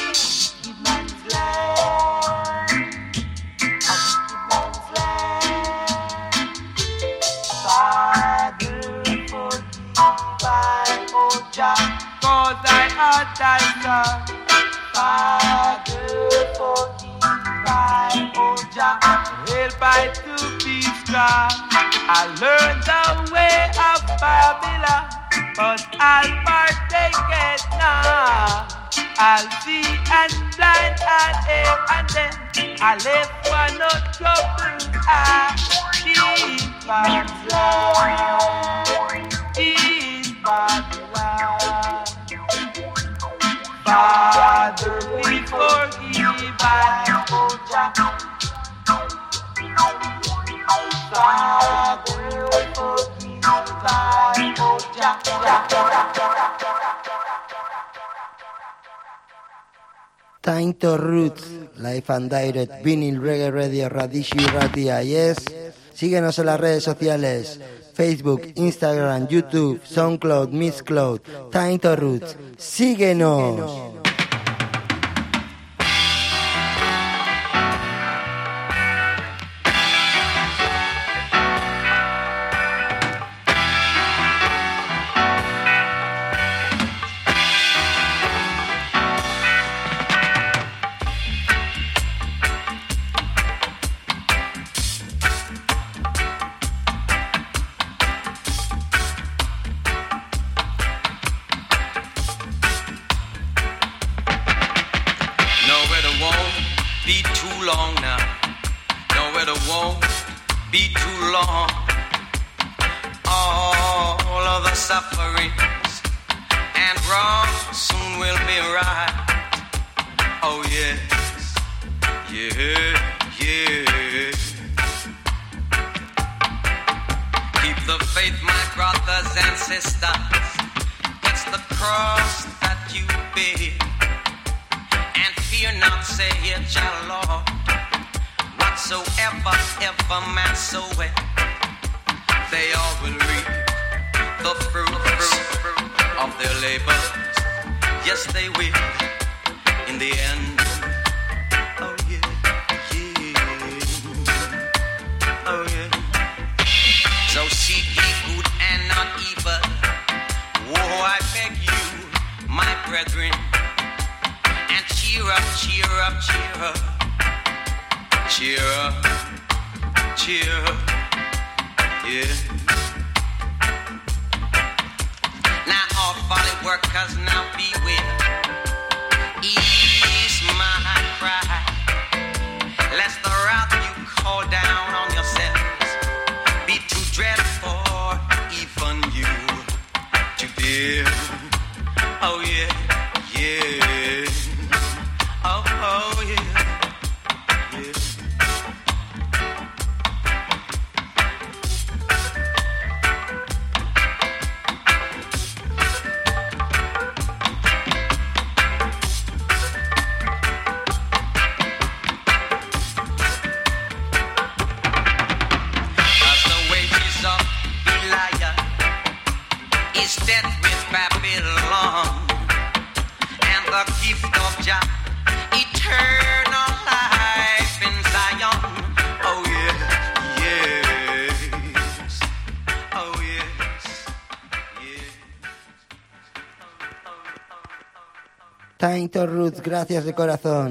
Cause I are thy son. Father, forgive I, oh Jah. Help I to be strong. I learned the way of Babylon, but I'll partake it now. I'll see and blind and hear and then I live for no trouble. I keep Babylon, in Babylon. Father, please forgive I, oh Jah. Father, forgive I, oh Jah. Time to Roots, Live and Direct, Vinyl Reggae Radio, Radishu Ratia, yes. Síguenos en las redes sociales, Facebook, Instagram, YouTube, SoundCloud, Mixcloud, Time to Roots. Síguenos. Lest the wrath you call down on yourselves be too dreadful yeah. Oh yeah, yeah. Oh, oh yeah, yeah. As the wages of Belial is death with Babylon, and the gift of Jah, eternal life in Zion. Oh yeah, yes. Oh yes, yes. Time to Roots, gracias de corazón.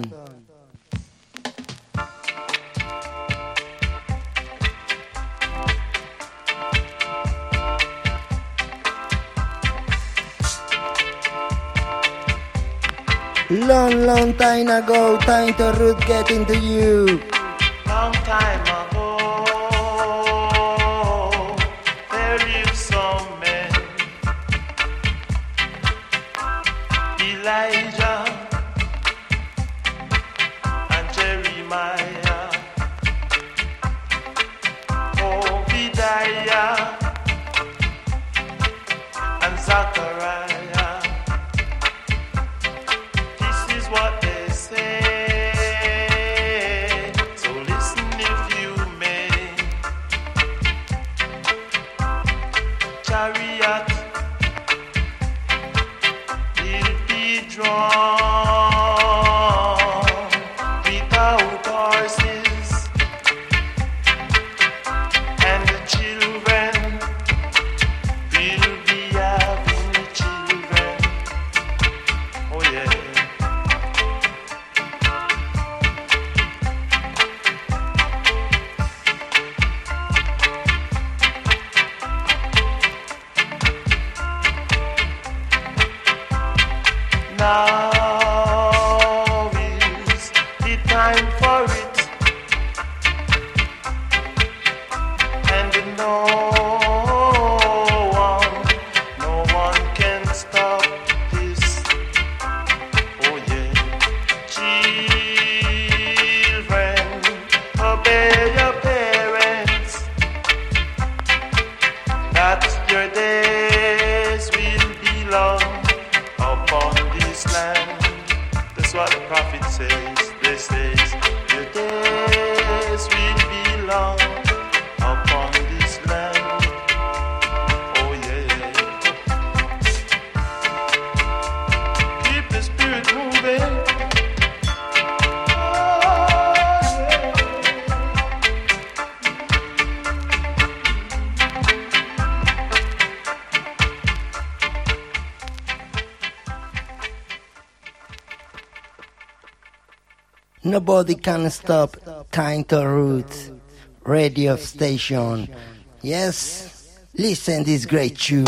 Long, long time ago, time to root getting to you. Long time ago, there lived some men, Elijah and Jeremiah, Obadiah and Zachariah. This is what they say, so listen if you may. Chariot will be drawn without horses, and the children will be having children. Oh yeah. Now is the time for it, and no one, no one can stop this. Oh yeah, children, obey your parents, that your days will be long upon this land. That's what the prophet says. They says your days will be long upon this land. Oh yeah. Keep the spirit moving. Oh, yeah. Nobody can stop Time to Roots radio station. Yes, listen this great tune.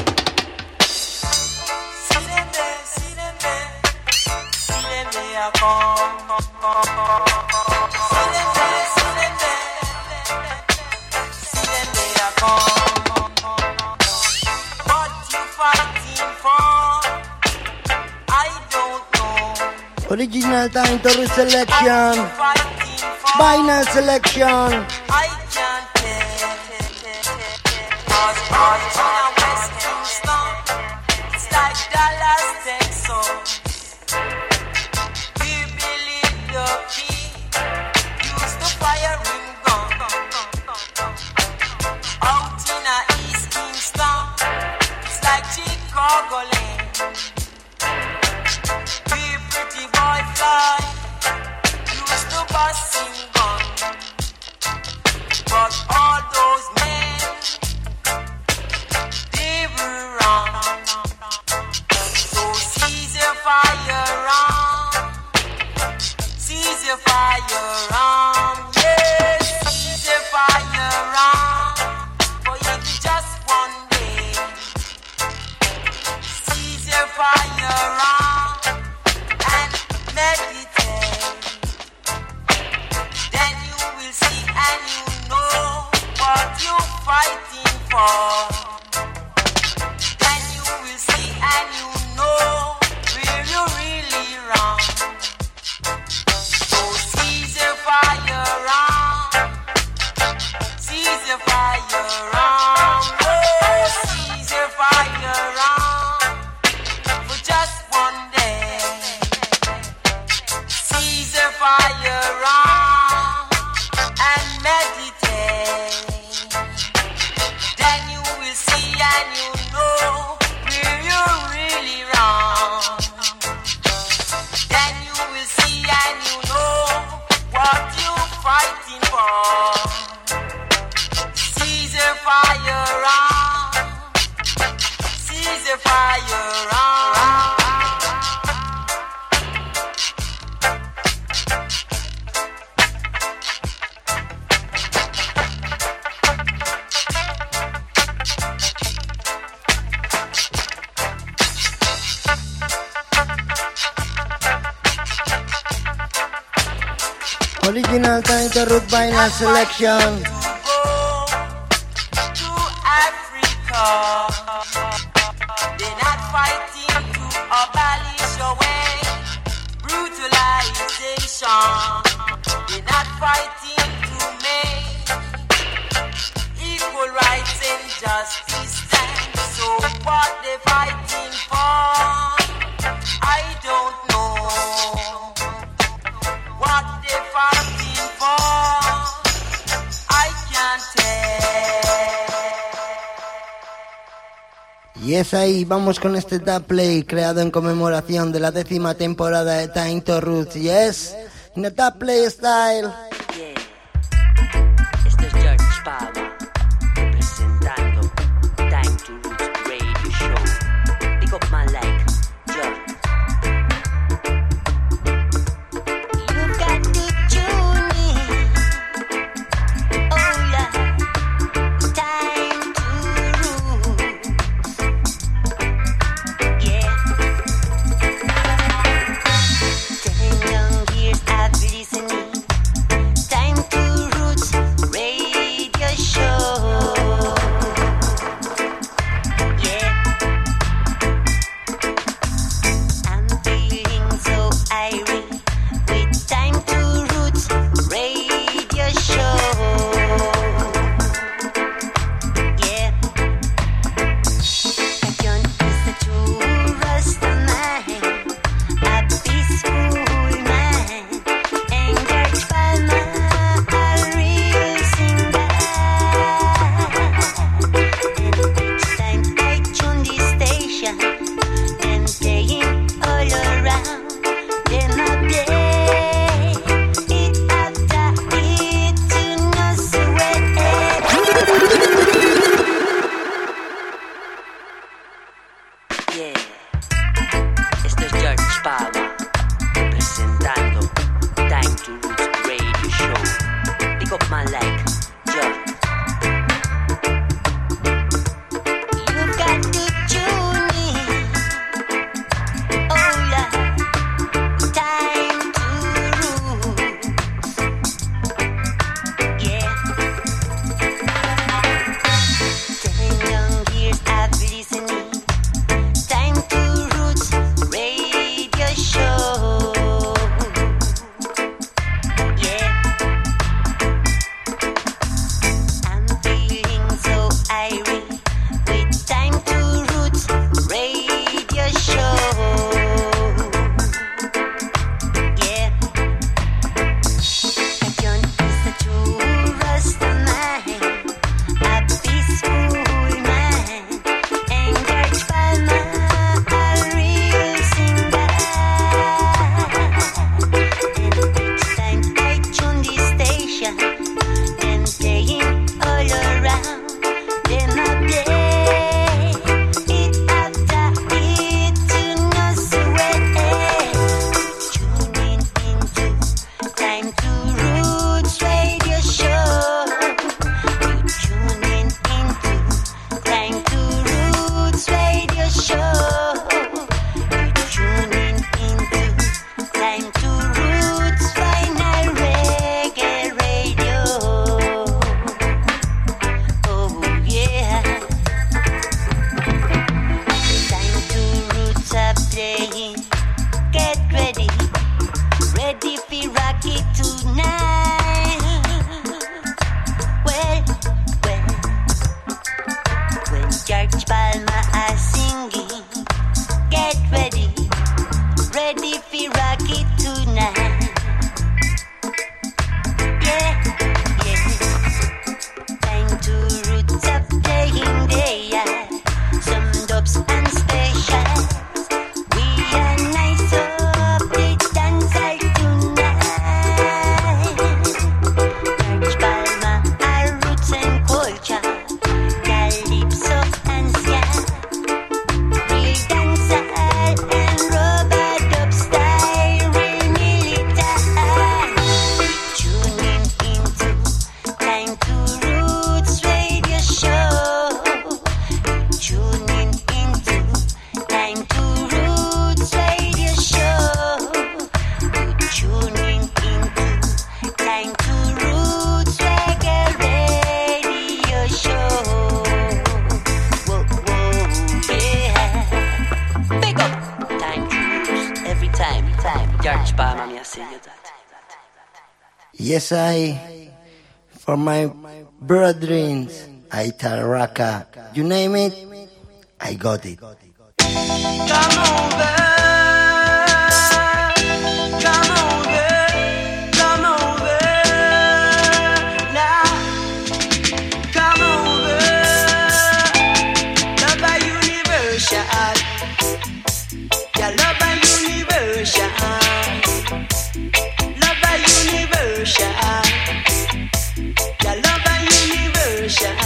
Original Time to Roots selection. Vinyl selection. I can't tell. Cause all in a West Houston, it's like Dallas, Texas. We believe the key used to firing gun. Out in a East Kingston, it's like Chicago Lane. We pretty boy fly used to busting gun. But all those men Original Time to Root Vinyl Selection. To Africa, they're not fighting to abolish away brutalization. They're not fighting to make equal rights and justice stand. So what they're fighting for, I don't know. What they're fighting for, I can't tell. Y es ahí, vamos con este Dub Play creado en conmemoración de la décima temporada de Time to Roots. Yes, in a Dub Play style. Esto es George Pava presentando Time to Roots Radio Show. Pick up my like, George. You got to tune in. Oh yeah, time to roots. Yeah. Ten young years I've listening. Time to roots radio show. Yeah. I'm feeling so irate with Time to Roots radio show. Yeah. John is a true Rasta man, a peaceful man, and George Palmer a real singer. And each time I tune this station, them playing all around. Them a play it after it to no sweat. Yeah. Esto es George Pava presentando Time to Roots Radio Show. Pick up my like, George. You got to tune in. Oh yeah, time to roots. Yeah. Ten young years I've listening. Time to Roots radio show. Yeah. I'm feeling so irate with Time to Roots radio show. Yeah. John is a true Rasta man, a peaceful man, and George Palmer a real singer. And each time I tune this station, them playing all around. Them a play it after it to no sweat. Tuning into Time to Roots radio show. You tuning into Time to Roots radio show. You tuning into Time to Roots Vinyl Reggae Radio. Oh yeah. Time to Roots are playing. Get ready, ready for rock it tonight. Well, well, when George Palmer are singing, get ready, ready for rock it tonight. Yeah, yeah. Time to Roots are playing there. Some dubs and specials. We are nice up the dance hall tonight. George Palmer, our roots and culture, calypso and ska. George Palmer, me I say you that. Yes, I, for my brethren, I Taraka, you name it, I got it. Come over, come over, come over now. Come over, love by universal. Yeah, love by universal. Love by universal. Yeah, love by universal.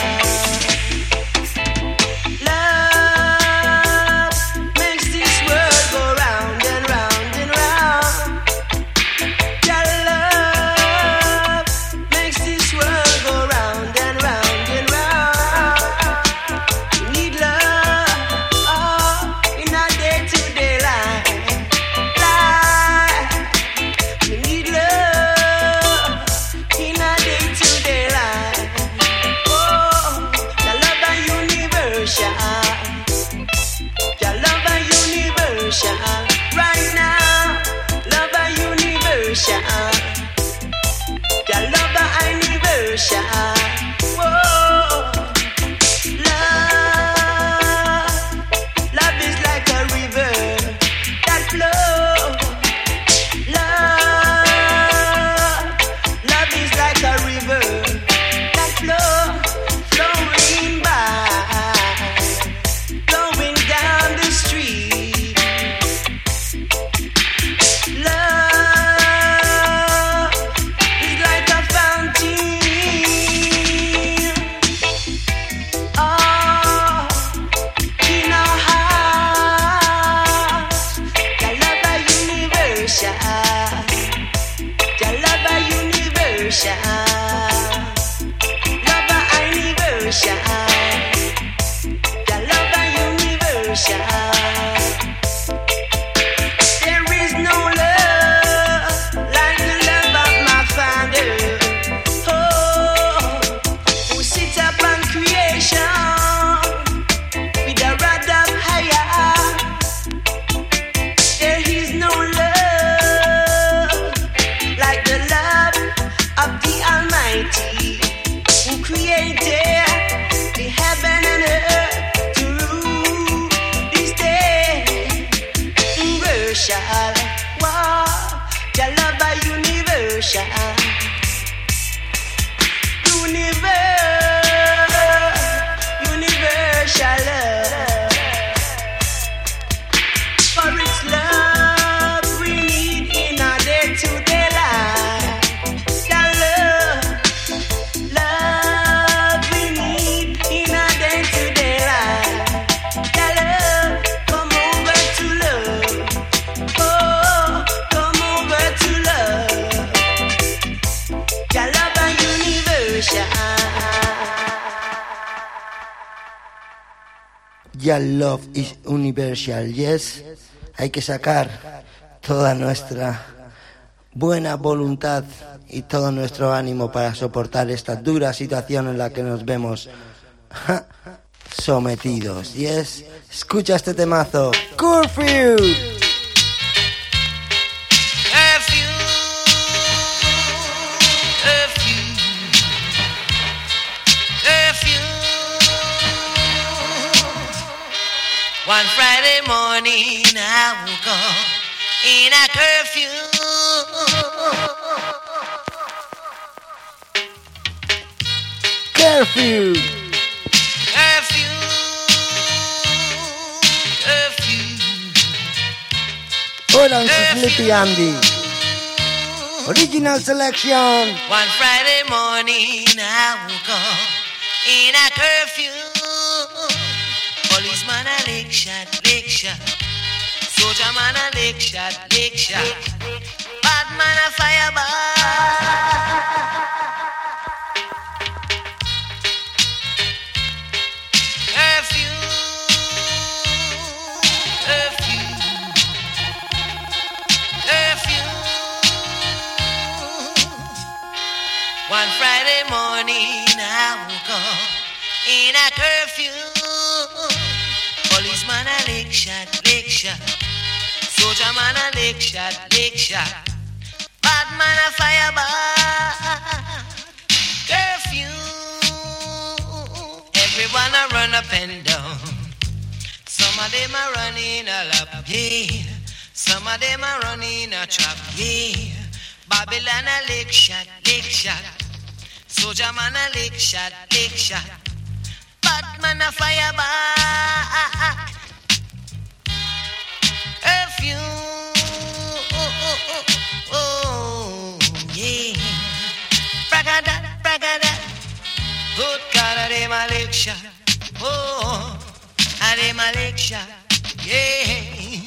Your love is universal, yes. Hay que sacar toda nuestra buena voluntad y todo nuestro ánimo para soportar esta dura situación en la que nos vemos ja, sometidos, yes. Escucha este temazo, Curfew. One Friday morning I woke up in a curfew. Curfew. Curfew. Curfew. Orange Sleepy Andy. Original selection. One Friday morning I woke up in a curfew. Policeman a lick shot, lick shot. Soldier man a lick shot, lick shot. Bad man a fireball. Curfew, curfew, curfew. One Friday morning I woke up in a curfew. Policeman a lick shot, lick shot. Soldier man a lick shot, lick shot. Bad man a fire bar. Curfew. Everyone a run up and down. Some of them a running a lap, yeah. Some of them a running a trap, yeah. Babylon a lick shot, lick shot. Soldier man a lick shot, lick shot. Bad man a fire back. Curfew. Oh, oh, oh, oh, yeah. Bragada, bragada. Good God, a dem a lick shot. Oh, a dem a lick shot. Yeah.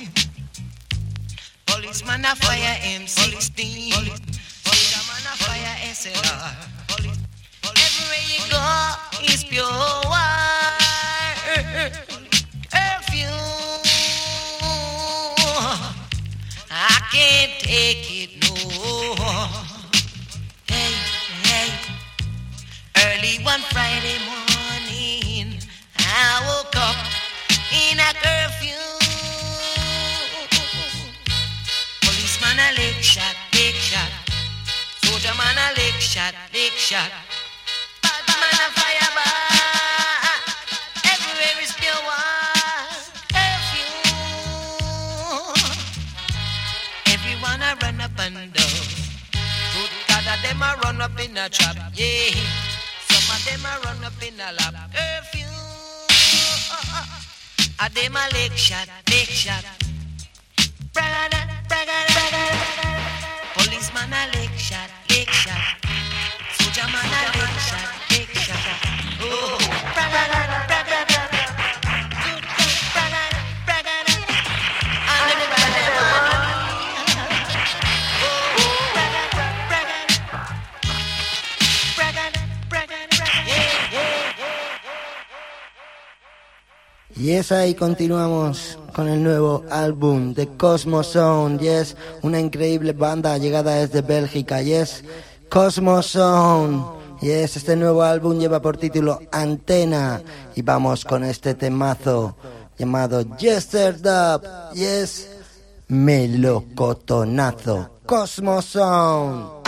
Policeman a fire M sixteen. Policeman a fire S L R. Everywhere you go is pure war. Curfew. I can't take it no more. Hey, hey. Early one Friday morning, I woke up in a curfew. Policeman a lick shot, lick shot. Soldier man a lick shot, lick shot. Bad man a fire bar. Everywhere is pure war. Curfew. Everyone a run up and down. Good God, of them a run up in a trap, yeah. Some of them a run up in a lap. Curfew. A them a lick shot, lick shot. Bragada, bragada, bragada. Policeman a lick shot, lick shot. Soldier man a lick shot, lick shot. Oh, bragada, bragada. Good God, bragada, bragada. And everybody want. Oh, bragada, bragada. Bragada, bragada. Yeah, yeah, yeah. Yes, ahí continuamos con el nuevo álbum de Cosmos Sound. Yes, una increíble banda llegada desde Bélgica. Yes, Cosmos Sound. Yes, este nuevo álbum lleva por título Antena. Y vamos con este temazo llamado Yesterdub. Yes, melocotonazo. Cosmos Sound.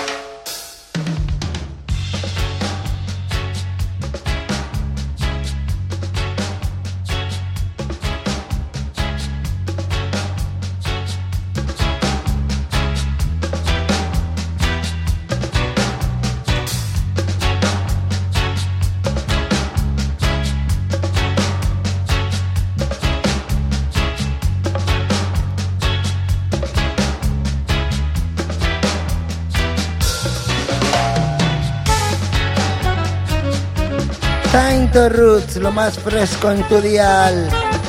Time to Roots, lo más fresco en tu dial.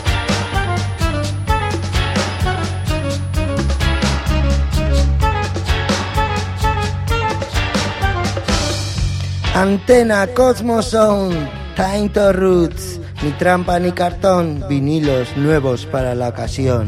Antena, Cosmos Sound, Time to Roots, ni trampa ni cartón, vinilos nuevos para la ocasión.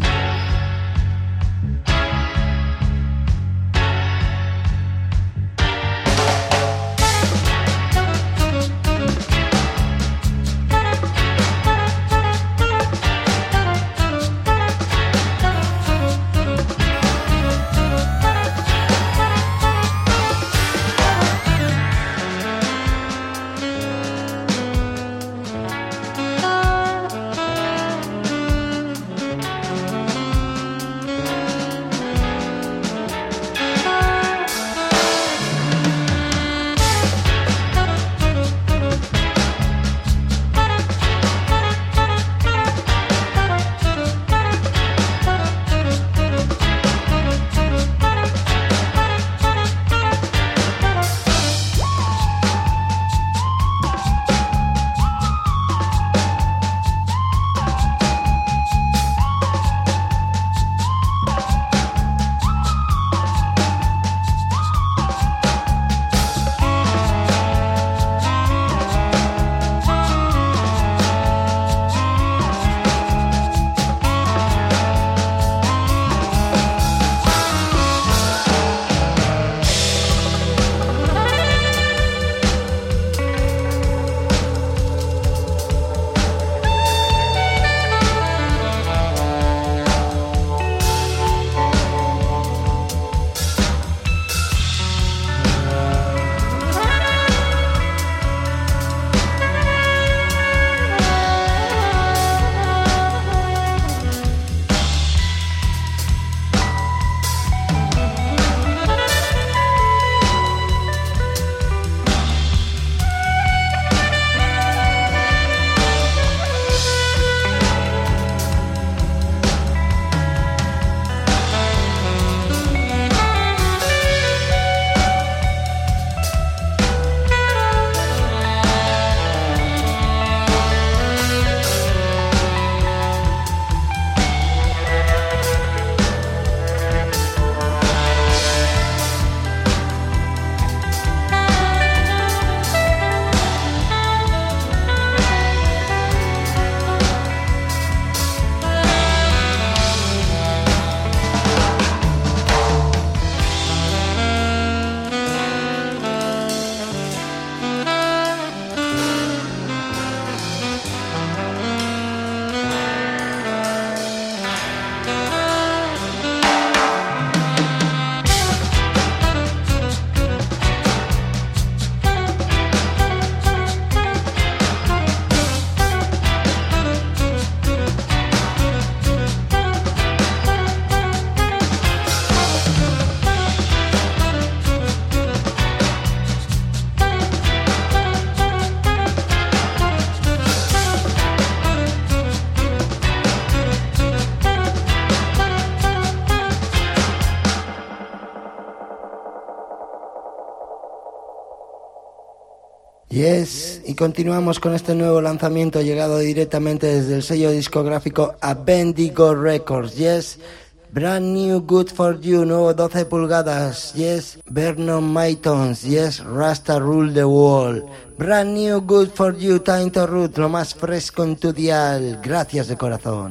Yes, y continuamos con este nuevo lanzamiento llegado directamente desde el sello discográfico Abendigo Records. Yes, brand new Good For You, nuevo doce pulgadas. Yes, Vernon Maytons. Yes, Rasta Rule the World. Brand new Good For You, Time to Root, lo más fresco en tu dial. Gracias de corazón.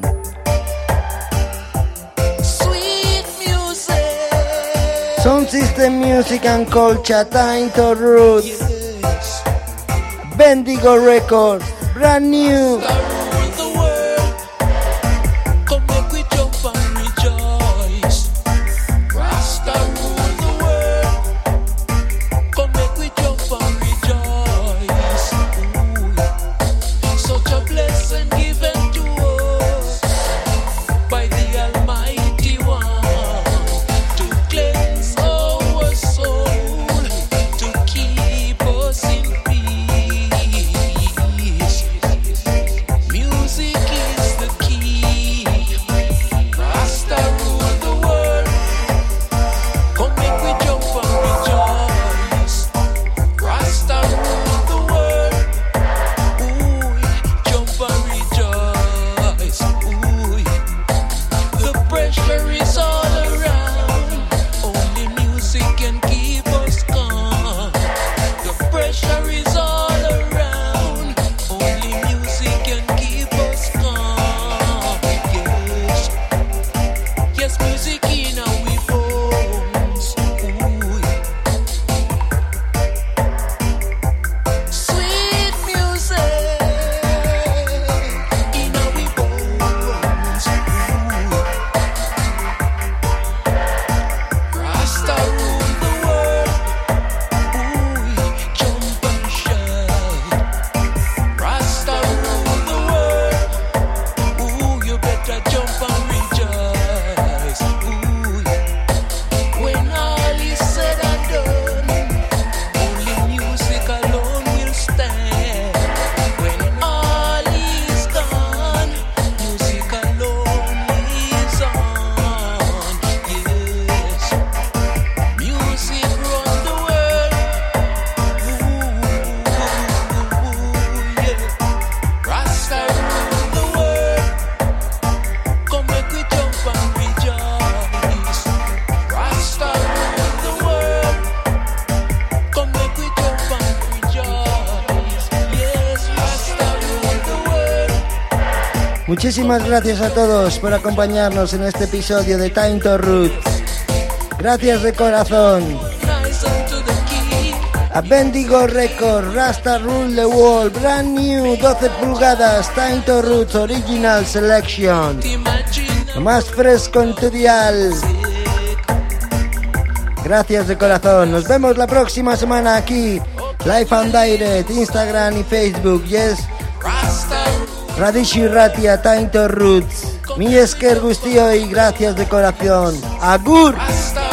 Sound System Music and Culture, Time to Root. Bendigo Records, brand new. Muchísimas gracias a todos por acompañarnos en este episodio de Time to Root. Gracias de corazón. Abendigo Records, Rasta Rule the World, brand new, doce pulgadas, Time to Root, Original Selection. Lo más fresco en tu dial. Gracias de corazón. Nos vemos la próxima semana aquí, Live and Direct, Instagram y Facebook. Yes. Radishi Ratia, Time to Roots. Mi esker guztioi, gracias de corazón. Agur.